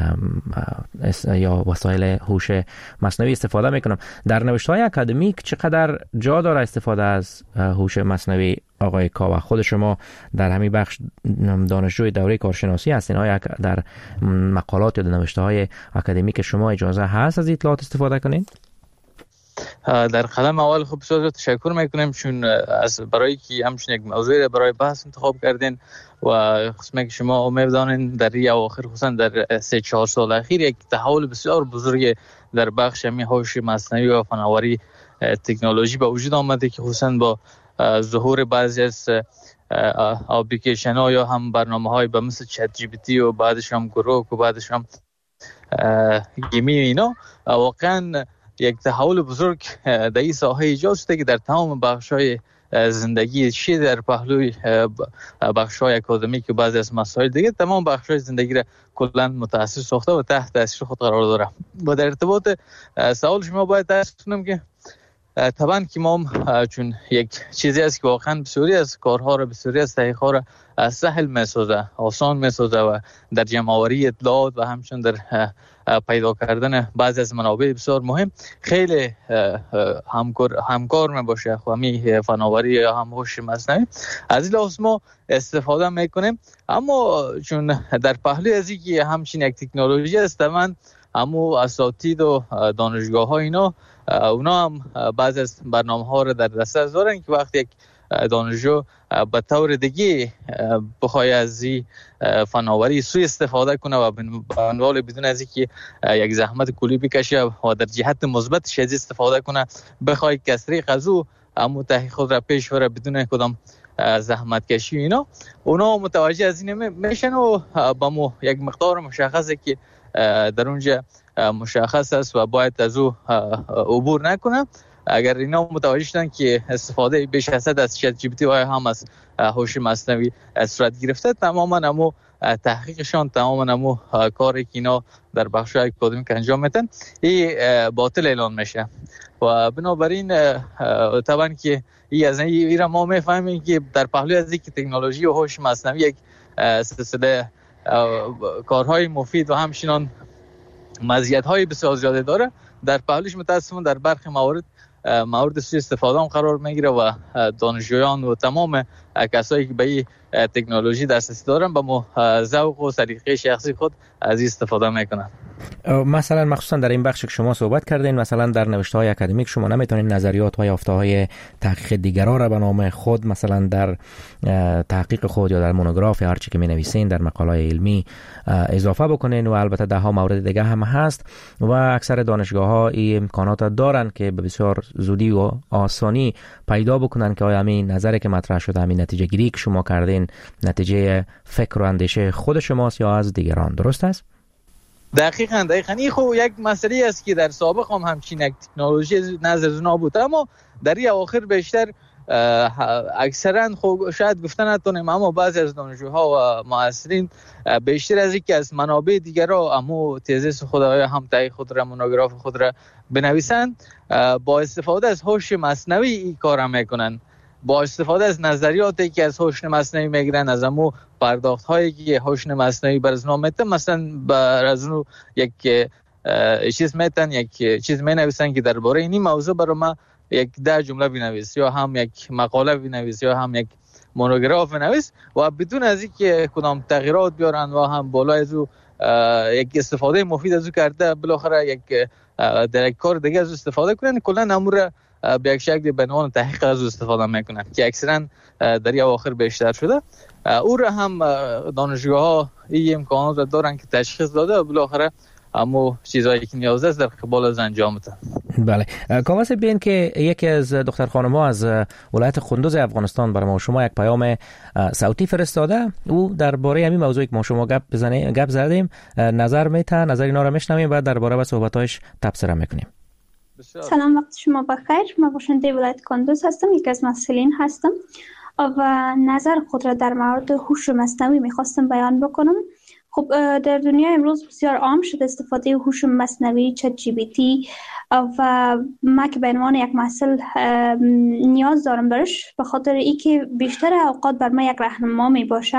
یا وسایل هوش مصنوعی استفاده میکنم. در نوشته های اکادمیک چقدر جا داره استفاده از هوش مصنوعی؟ آقای کاوه خود شما در همین بخش دانشجوی دوره کارشناسی هستین، آیا در مقالات یا نوشته های اکادمیک شما اجازه هست از اطلاعات استفاده کنین؟ در قدم اول خب بسیار تشکر میکنم چون از برای که همچنین یک موضوع برای بحث انتخاب کردین و قسمت که شما امید دارین در این اواخر خصوصا در سه چهار سال اخیر یک تحول بسیار بزرگ در بخش می هوش مصنوعی و فناوری تکنولوژی به وجود آمده که خصوصا با ظهور بعضی از اپلیکیشن ها یا هم برنامه های به مثل چت جی پی تی و بعدش هم گروک و بعدش هم گیمی اینا واقعا یک تحول بزرگ در این ساحه ایجاد شده که در تمام بخش‌های زندگی چه در پهلوی بخش‌های اکادمیک و بعضی از مسائل دیگه تمام بخش‌های زندگی را کلاً متأثر ساخته و تحت تاثیر خود قرار داره. و در ارتباط سوال شما باید درست کنم که طبعا که ما چون یک چیزی است که واقعا بسیاری از کارها را بسیاری از تحقیقات را سهل می‌سازه، آسان می‌سازه و در جمع‌آوری اطلاعات و همچنین در پیدا کردن بعضی از منابع بسیار مهم خیلی همکار همکار میباشه و می فناوری یا هم هوش مصنوعی از این لحاظ ما استفاده میکنیم. اما چون در پهلوی از اینکه همچین یک تکنولوژی است من اما اساتید و دانشگاه ها اینا اونا هم بعضی از برنامه ها رو در دسترس دارن که وقتی یک دانشجو به طور دیگه بخوای از این فناوری سوی استفاده کنه و به عنوان بدون از اینکه یک زحمت کلی بکشه و در جهت مثبت از استفاده کنه بخوای کسری قضو اما تحقیقات را پیش بره بدون کدام زحمت کشی اینا اونا متوجه از این میشن و با مو یک مقدار مشخصه که در اونجا مشخص است و باید از او عبور نکنه. اگر اینا متوجه شدن که استفاده بیش از حد از چت جی پی تی و هم از هوش مصنوعی صورت گرفته، تماما امو تحقیقشان، تماما امو کاری که اینا در بخش‌های اکادمیک انجام میدن این باطل اعلان میشه. و بنابراین طبعا که این از این را ما میفهمیم که در پهلوی از اینکه تکنولوژی و هوش مصنوعی یک سلسله کارهای مفید و همچنان مزیت‌های بسیار زیاده داره، در پهلوش متأسفانه در برخی موارد مورد سوء استفاده هم قرار میگیره و دانشجویان و تمام کسایی که به این تکنولوژی دسترسی دارن با ذوق و سلیقه شخصی خود از این استفاده میکنن. مثلا مخصوصا در این بخش که شما صحبت کردین، مثلا در نوشته‌های اکادمیک شما نمیتونین نظریات و یافته‌های تحقیق دیگران را به نام خود مثلا در تحقیق خود یا در مونوگراف یا هر چی که می‌نویسین در مقاله‌های علمی اضافه بکنین. و البته ده ها مورد دیگه هم هست و اکثر دانشگاه‌ها این امکانات دارن که به بسیار زودی و آسانی پیدا بکنن که آیا همین نظری که مطرح شده، همین نتیجه گیری که شما کردین نتیجه فکر و اندیشه خود شماست یا از دیگران، درست است؟ دقیقاً دقیقاً این خب یک مسئله است که در سابق هم همچین یک تکنولوژی نظر زنا بود، اما در این اواخر بیشتر اکثرا خب شاید گفتن نتونیم، اما بعضی از دانشجوها و معاصرین بیشتر از اینکه از منابع دیگر را امو تزیس خود هم تحقیق خود را مونوگراف خود را بنویسن، با استفاده از هوش مصنوعی این کار میکنن، با استفاده از نظریاتی که از هوش مصنوعی میگیرن، از امو پرداخت هایی که هوش مصنوعی بر از نامیتن، مثلا بر از اون یک چیز میتن یک چیز می نویسن که درباره این موضوع برای ما یک ده جمله بنویس یا هم یک مقاله بنویس یا هم یک مونوگراف بنویس و بدون از اینکه کدام تغییرات بیارن و هم بالای از او یک استفاده مفید از او کرده بالاخره یک در یک کار دیگه از استفاده کنن، کلا امور به یک شکل به عنوان تحقیق از استفاده میکنن که اکثرا در این اواخر بیشتر شده. او را هم دانشگاه ها این امکانات را دارن که تشخیص داده و بالاخره اما چیزایی که نیاز است در قبال از انجام بدن. بله، کاماس بین که یکی از دختر خانم ها از ولایت قندوز افغانستان برای ما شما یک پیام صوتی فرستاده، او درباره همین موضوعی که ما شما گپ بزنیم گپ زدیم نظر میته، نظر اینا رو میشنویم بعد درباره با صحبتاش تبصره میکنیم. سلام، وقت شما بخیر. من باشنده ولایت قندوز هستم، یک از مسئولین هستم و نظر خود را در مورد هوش مصنوعی میخواستم بیان بکنم. خب در دنیا امروز بسیار عام شده استفاده هوش مصنوعی، چت جی پی تی، و ما که به عنوان یک مسئول نیاز دارم برش، به خاطر ای که بیشتر اوقات بر ما یک راهنما می باشه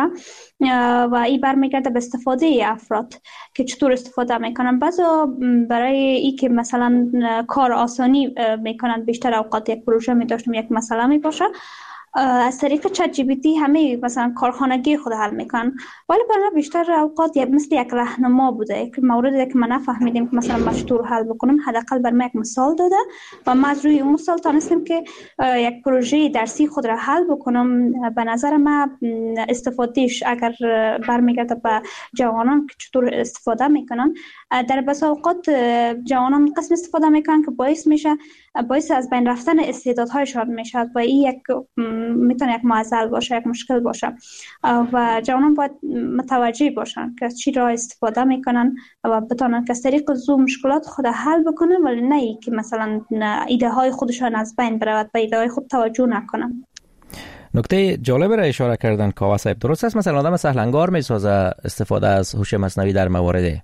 و این برمیگرده به استفاده افراد که چطور استفاده میکنن. بعضا برای ای که مثلا کار آسانی میکنن، بیشتر اوقات یک پروژه می داشتم یک مسئله می باشه، از طریق چت جی پی تی همه مثلا کارخانگی خود حل میکنن، ولی برای بیشتر اوقات مثل یک راهنما بوده. یک موردی که ما نفهمیدیم که مثلا ما چطور حل بکنیم، حداقل بر ما یک مثال داده و ما از روی اون مثال تونستیم که یک پروژه درسی خود را حل بکنم. به نظر ما استفادهش اگر برمیگرده به جوانان که چطور استفاده میکنن، در بس اوقات جوانان قسم استفاده میکنن که باعث میشه باعث از بین رفتن استعدادهایشان میشه و این یک میتونه یک معضل باشه، یک مشکل باشه و جوانان باید متوجه باشن که چی را استفاده میکنن و بتونن که از طریق زو مشکلات خود حل بکنن، ولی نه ای که مثلا ایده های خودشان از بین برود و ایده های خود توجه نکنن. نکته جالب را اشاره کردن کاوا صاحب، درست است مثلا آدم سهلنگار میسازه استفاده از هوش مصنوعی در موارد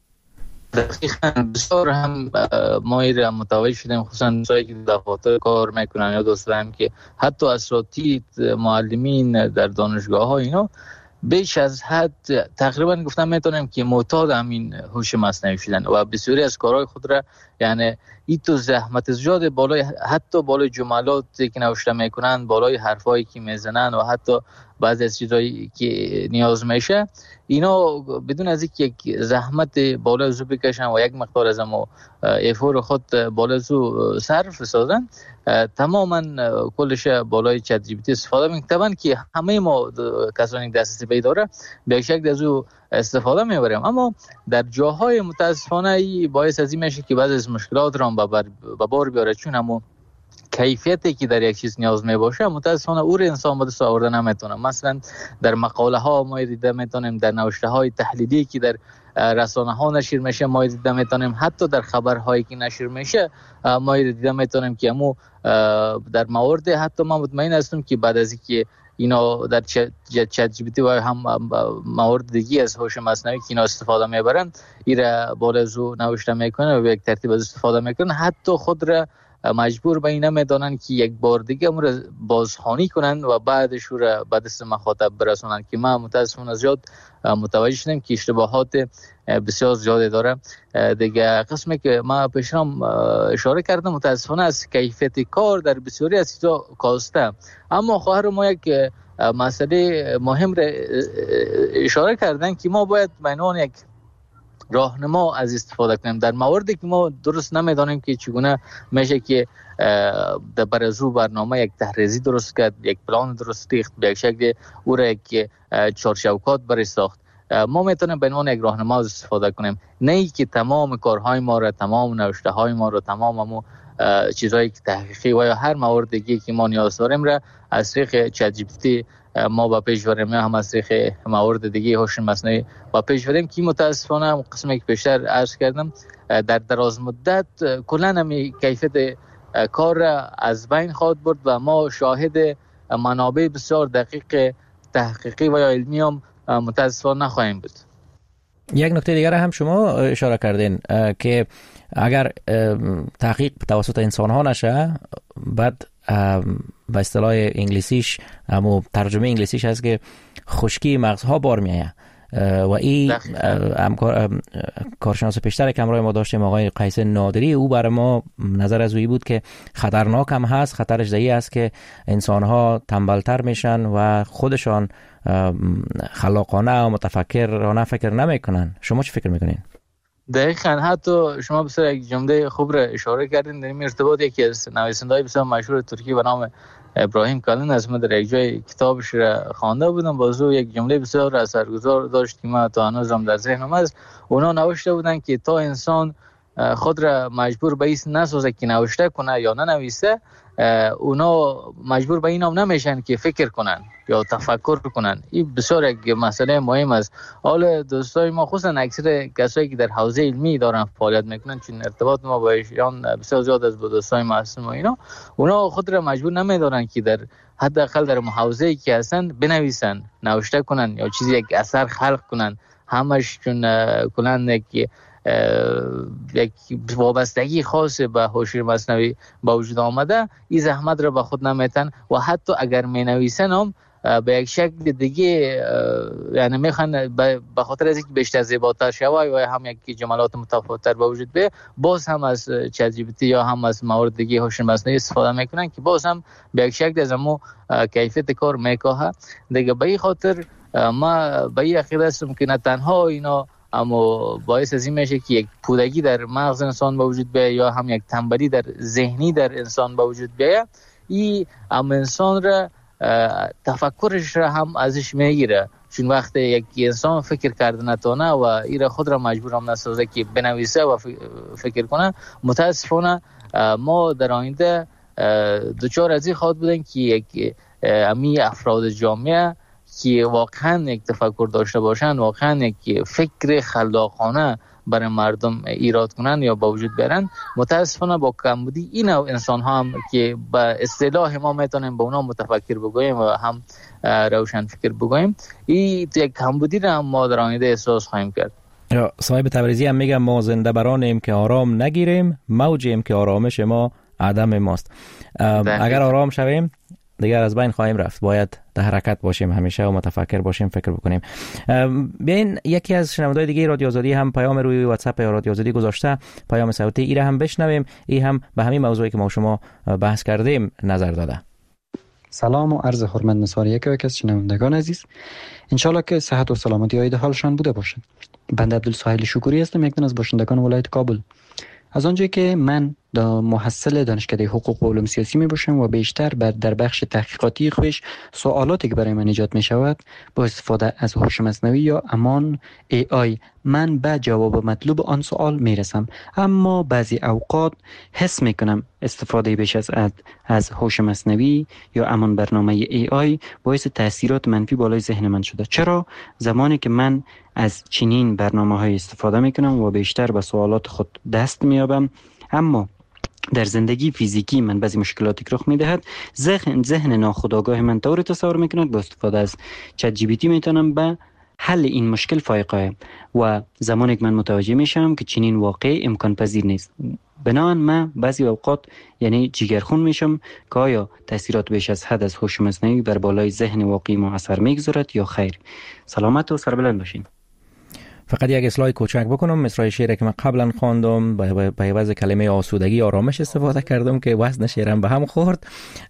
دقیقاً بسیار هم ما ایره متوجه شدیم، خصوصا دوستایی که دفاتر کار میکنن یا دوستان که حتی اساتید معلمین در دانشگاه ها اینا بیش از حد تقریبا گفتم میتونم که معتاد همین هوش مصنوعی شدن و بسیاری از کارهای خود را یعنی این تو زحمت زیاد بالای حتی بالای جملاتی که نوشته میکنن، بالای حرفایی که میزنن و حتی بعضی از چیزایی که نیاز میشه اینا بدون از اینکه یک زحمت بالا زو بکشن و یک مقدار از ما افور خود بالا زو صرف سازن، تماما کلش بالای چت جی پی تی استفاده میکنن که همه ما کسانی دسترسی پیدا داره به شکل از او استفاده میبریم. اما در جاهای متاسفانه باعث از این میشه که بعضی از مشکلات را به بار بیاره، چون همون کیفیتی که در یک چیز نیاز می باشه متاسفانه او رو انسان به دست آورده نمیتونه. مثلا در مقاله ها ما دیده میتونیم، در نوشته های تحلیلی که در رسانه ها نشر میشه ما دیده میتونیم، حتی در خبرهایی که نشر میشه ما دیده میتونیم که امو در موارد حتی ما مطمئن هستم که بعد از اینکه اینا در چت جی پی تی و هم موارد دیگه از هوش مصنوعی که اینا استفاده میبرن ایرا بالازو نوشته میکنه و به یک ترتیب از استفاده میکنن، حتی خود را مجبور به اینا میدانن که یک بار دیگه امور بازخوانی کنن و بعدش رو به دست مخاطب برسونن که ما متاسفانه زیاد متوجه شدیم که اشتباهات بسیار زیاده داره. دیگه قسمی که ما پیشرام اشاره کردم متاسفانه از کیفیت کار در بسیاری از چیزا کاسته، اما خواهر ما یک مسئله مهم را اشاره کردن که ما باید به عنوان یک راهنما از استفاده کنیم در مواردی که ما درست نمیدانیم که چگونه میشه که در برازو برنامه یک تحریزی درست کرد، یک پلان درست ریخت، به یک شکل او را یک چارچوکات برای ساخت. ما میتونیم به عنوان یک راهنما استفاده کنیم، نه ای که تمام کارهای ما را، تمام نوشته های ما را، تمام ما چیزایی که تحقیقی و یا هر موارد دیگه که ما نیاز داریم را از طریق چت جی پی تی ما با پیش بریم، هم از طریق موارد دیگه هوش مصنوعی با پیش بریم که متاسفانه قسمی که بیشتر عرض کردم در دراز مدت کلا هم کیفیت کار را از بین خواهد برد و ما شاهد منابع بسیار دقیق تحقیقی و یا علمی هم متاسفانه نخواهیم بود. یک نکته دیگر هم شما اشاره کردین که اگر تحقیق توسط انسان ها نشه، بعد به اصطلاح انگلیسیش اما ترجمه انگلیسیش هست که خشکی مغزها بار میآید و این کارشناس پیشتر که همراه ما داشتیم آقای قیس نادری، او برای ما نظر از اویی بود که خطرناک هم هست، خطرش دهی است که انسانها تنبلتر میشن و خودشان خلاقانه و متفکرانه فکر نمیکنن. شما چی فکر میکنین؟ دقیقاً، حتی شما بسیار یک جمله خوب را اشاره کردین در این ارتباط. یکی از نویسنده‌های بسیار مشهور ترکی به نام ابراهیم کالین از من در یک جای کتابش را خوانده بودم، بازو یک جمله بسیار اثرگذار داشت که من تا هنوزم در ذهنم است. اونا نوشته بودن که تا انسان خود را مجبور به این نسازه که نوشته کنه یا ننویسه، اونا مجبور به این هم نمیشن که فکر کنن یا تفکر کنن. این بسیار یک مسئله مهم است. حالا دوستای ما خصوصا اکثر کسایی که در حوزه علمی دارن فعالیت میکنن، چون ارتباط ما با ایشان بسیار زیاد از دوستای ما هستن و اینا، اونا خود را مجبور نمیدارن که در حداقل در حوزه‌ای که هستن بنویسن، نوشته کنن یا چیزی یک اثر خلق کنن. همش چون کلا یک یک وابستگی خاص به هوش مصنوعی با وجود آمده، این زحمت را به خود نمیتن و حتی اگر می نویسن هم به یک شکل دیگه، یعنی میخوان به خاطر از اینکه بیشتر زیباتر شوه و هم یک جملات متفاوت‌تر به وجود بیه، باز هم از چت جی پی تی یا هم از موارد دیگه هوش مصنوعی استفاده میکنن که باز هم به یک شکل از امو کیفیت کار میکاهه دیگه. به این خاطر ما به این عقیده هستم که نه تنها اینا اما باعث از این میشه که یک پودگی در مغز انسان به وجود بیاید یا هم یک تنبلی در ذهنی در انسان به وجود بیاید، این هم انسان را تفکرش را هم ازش میگیره. چون وقتی یک انسان فکر کرده نتونه و این خود را مجبور هم نسازه که بنویسه و فکر کنه، متاسفانه ما در آینده دوچار از این خواهد بودن که یک امی افراد جامعه که واقعا یک تفکر داشته باشن، واقعا یک فکر خلاقانه برای مردم ایراد کنن یا با وجود بیارن، متاسفانه با کمبودی این انسان ها هم که با اصطلاح ما میتونیم به اونا متفکر بگوییم و هم روشن فکر بگوییم، این یک کمبودی را هم ما در آینده احساس خواهیم کرد. صاحب تبریزی هم میگم ما زنده برانیم که آرام نگیریم، موجیم که آرامش ما عدم ماست. اگر آرام شویم دیگر از بین خواهیم رفت. باید در حرکت باشیم همیشه و متفکر باشیم، فکر بکنیم. بیاین یکی از شنونده‌های دیگه رادیو آزادی هم پیام روی واتساپ رادیو آزادی گذاشته، پیام صوتی، ایره هم بشنویم. این هم به همین موضوعی که ما شما بحث کردیم نظر داده. سلام و عرض حرمت نثار یک یک از شنوندگان عزیز، انشالله که صحت و سلامتی عید حالشان بوده باشد. بنده عبدالساحل شکوری هستم، یک از باشندگان ولایت کابل. از آنجایی که من دا محصل دانشکده حقوق و علوم سیاسی می باشم و بیشتر بر در بخش تحقیقاتی خویش سوالاتی که برای من ایجاد می شود با استفاده از هوش مصنوعی یا همان ای آی من به جواب مطلوب آن سوال می رسم. اما بعضی اوقات حس می کنم استفاده بیش از حد از هوش مصنوعی یا همان برنامه ای آی باعث تاثیرات منفی بالای ذهن من شده. چرا؟ زمانی که من از چنین برنامه های استفاده می کنم و بیشتر به سوالات خود دست می یابم، اما در زندگی فیزیکی من بعضی مشکلاتی که رخ میدهد ذهن ذهن ناخودآگاه من طور تصور میکند با استفاده از چت جی پی تی میتونم به حل این مشکل فائقه و زمانی که من متوجه میشم که چنین واقع امکان پذیر نیست، بنابراین من بعضی اوقات یعنی جگرخون میشم که آیا تاثیرات بیش از حد از هوش مصنوعی بر بالای ذهن واقعی ما اثر میگذارد یا خیر. سلامت و سربلند باشین. فقط یک اصلاح کوچک بکنم، مصرع شعری که من قبلا خواندم به عوض کلمه آسودگی آرامش استفاده کردم که وزن شعرم به هم خورد.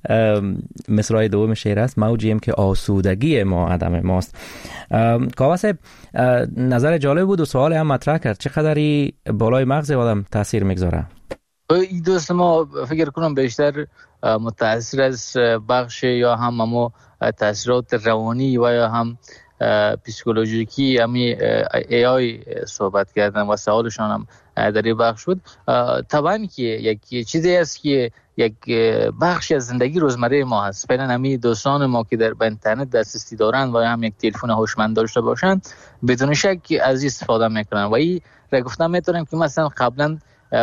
مصرع دوم شعر است موجیم که آسودگی ما عدم ماست. کاوه صاحب نظر جالب بود و سوال هم مطرح کرد، چقدری بالای مغز آدم تاثیر میگذاره؟ این دوست ما فکر کنم بیشتر متاثر از بخش یا هم همو تاثیرات روانی و یا هم پسیکولوژیکی امی ای آی صحبت کردن و سوالشان هم در این بخش بود. طبعا که یک چیزی است که یک بخش از زندگی روزمره ما هست. فعلا همین دوستان ما که در اینترنت دسترسی دارن و هم یک تلفن هوشمند داشته باشن بدون شک از استفاده میکنن و این را گفتم میتونم که مثلا قبلا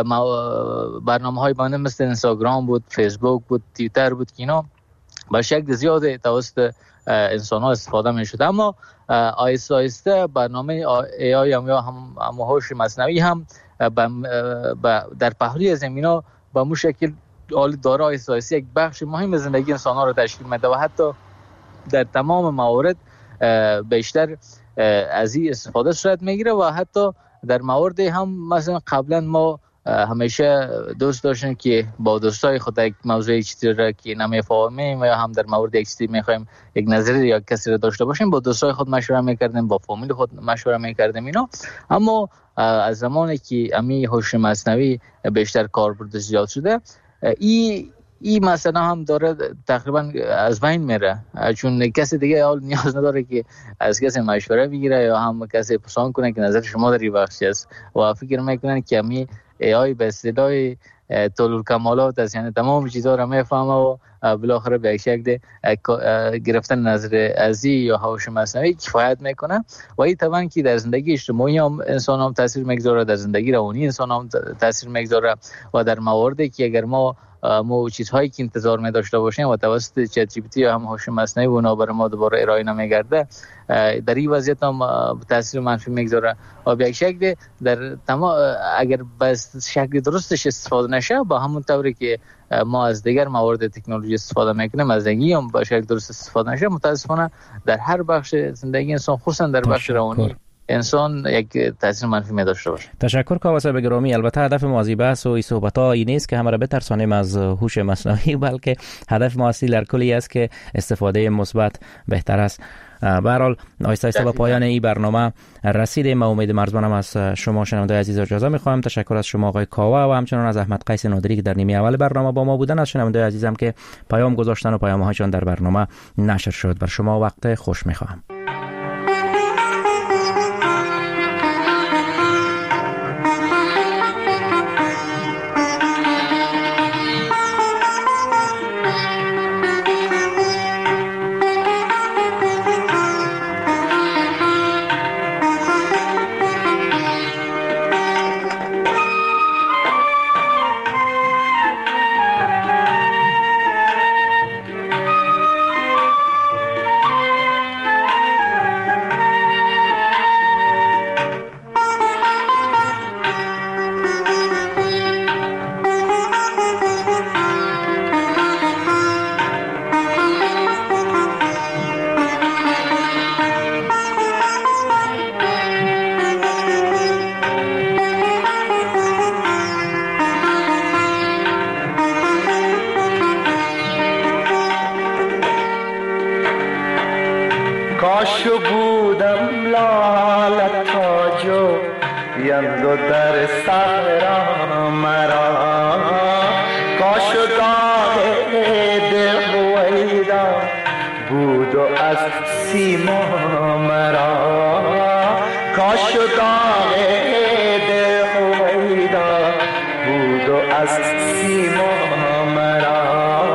برنامه های بانده مثل اینستاگرام بود، فیسبوک بود، توییتر بود که اینا با شکل زیاد توسط انسان ها استفاده می شد، اما آیسته آیسته برنامه ای آی هم یا هم هوش مصنوعی هم در پهلوی زمین ها به مو شکل حال داره آیسته آیسته یک بخش مهم زندگی انسان ها رو تشکیل میده و حتی در تمام موارد بیشتر از این استفاده صورت میگیره و حتی در موارد هم مثلا قبلا ما همیشه دوست داشتیم که با دوستای خود یک موضوع چیزی را که نمیفهمیم یا هم در مورد یک چیزی میخوایم یک نظری یا کسی را داشته باشیم با دوستای خود مشوره میکردیم، با فامیل خود مشوره میکردیم اینا. اما از زمانی که امی هوش مصنوعی بیشتر کاربرد زیاد شده این این مسئله هم داره تقریبا از بین میره، چون کسی دیگه حال نیاز نداره که از کسی مشوره بگیره یا هم کسی پرسان کنه که نظر شما در این بخش است و فکر میکنن که امی ای آی به اصطلاح طول کمالات است، یعنی تمام چیزها را میفهمه و بالاخره به یک شکل گرفتن نظر ازی یا هوش مصنوعی کفایت میکنه و این طبعا که در زندگی اجتماعی هم انسان هم تاثیر میگذاره، در زندگی روانی انسان هم تاثیر میگذاره و در مواردی که اگر ما ما چیزهایی که انتظار می داشته باشیم و توسط چت جی پی تی یا هم هوش مصنوعی و اونا برای ما دوباره ارائه نمیگرده در این وضعیت هم تاثیر منفی میگذاره و به یک شکل در تمام اگر به شکل درستش استفاده نشه با همون طوری که ما از دیگر موارد تکنولوژی استفاده میکنیم از زندگی هم به شکل درست استفاده نشه متاسفانه در هر بخش زندگی انسان خصوصا در بخش روانی انسان یک تاثیر منفی می داشته باشه. تشکر کاوه صاحب گرامی. البته هدف ما از این بحث و این صحبت‌ها این نیست که همه را بترسانیم از هوش مصنوعی، بلکه هدف ما اصلی در کلی است که استفاده مثبت بهتر است. به هر حال آهسته آهسته به پایان این برنامه رسیدیم. ما امید مرزبانم از شما شنوندگان عزیز اجازه می‌خوایم. تشکر از شما آقای کاوه و همچنین از احمد قیس نادری که در نیمه اول برنامه با ما بودن، از شنوندگان عزیزم که پیام گذاشتن و پیام‌هایشان در برنامه نشر شد. بر شما وقت خوش می‌خواهم. کاش بودم لال تاجو یندو در صحرا از سیما مرا.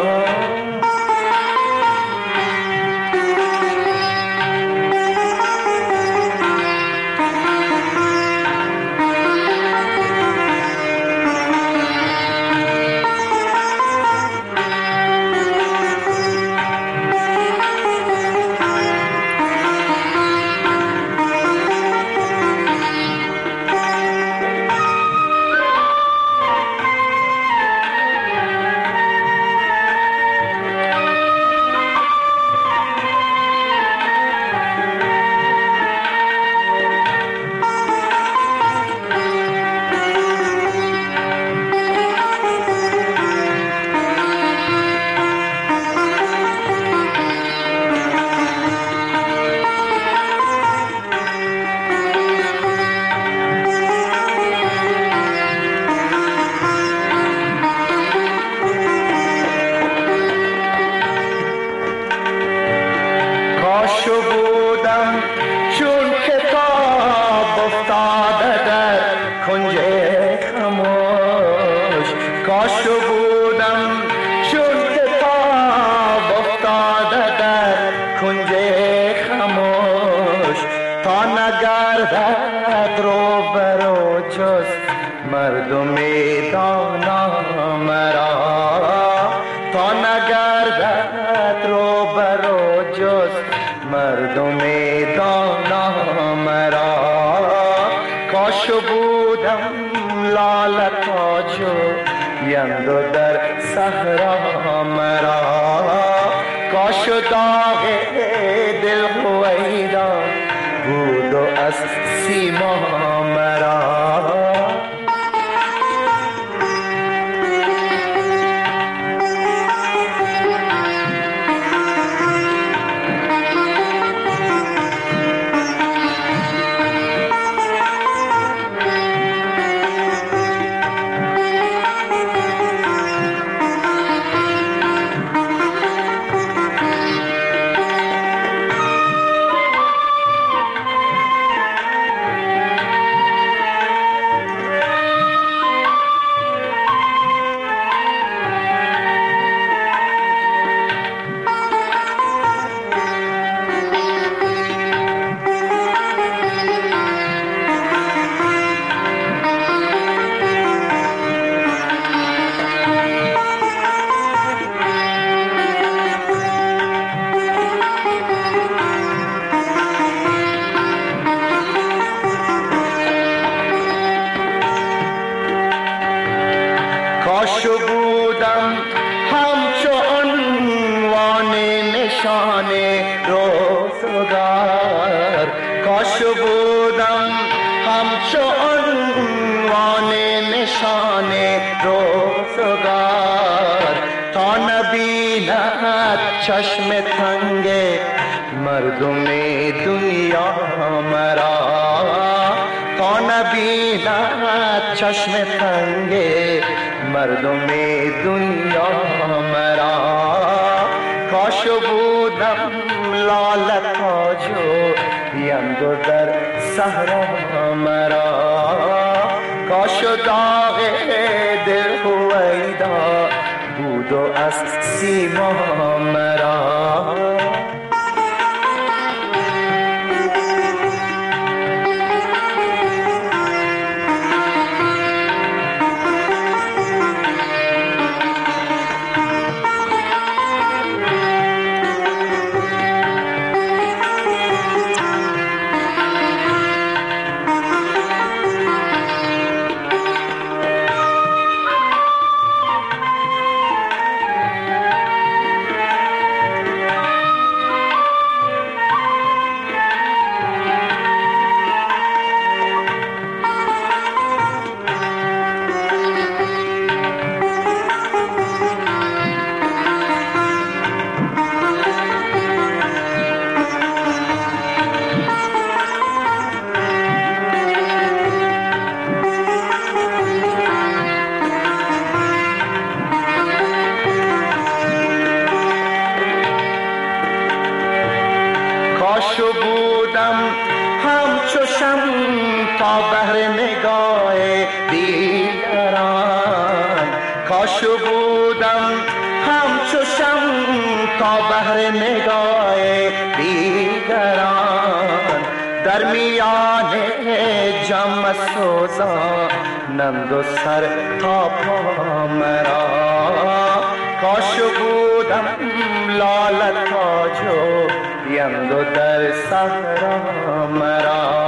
چشم تنگ مردم دنیا مرا، تا نبیند چشم تنگ مردم دنیا مرا. کاش بودم لاله تاج و یندو در صحرا مرا، کاش داغ دل هویدا بود و از سیما مرا. تا بهر نگاه دیگران، کاش بودم همچو شمع تا بهر نگاه دیگران در میان جمع سوزانند و سر تا پا مرا. کاش بودم لال تاج و یند و در صحرا مرا.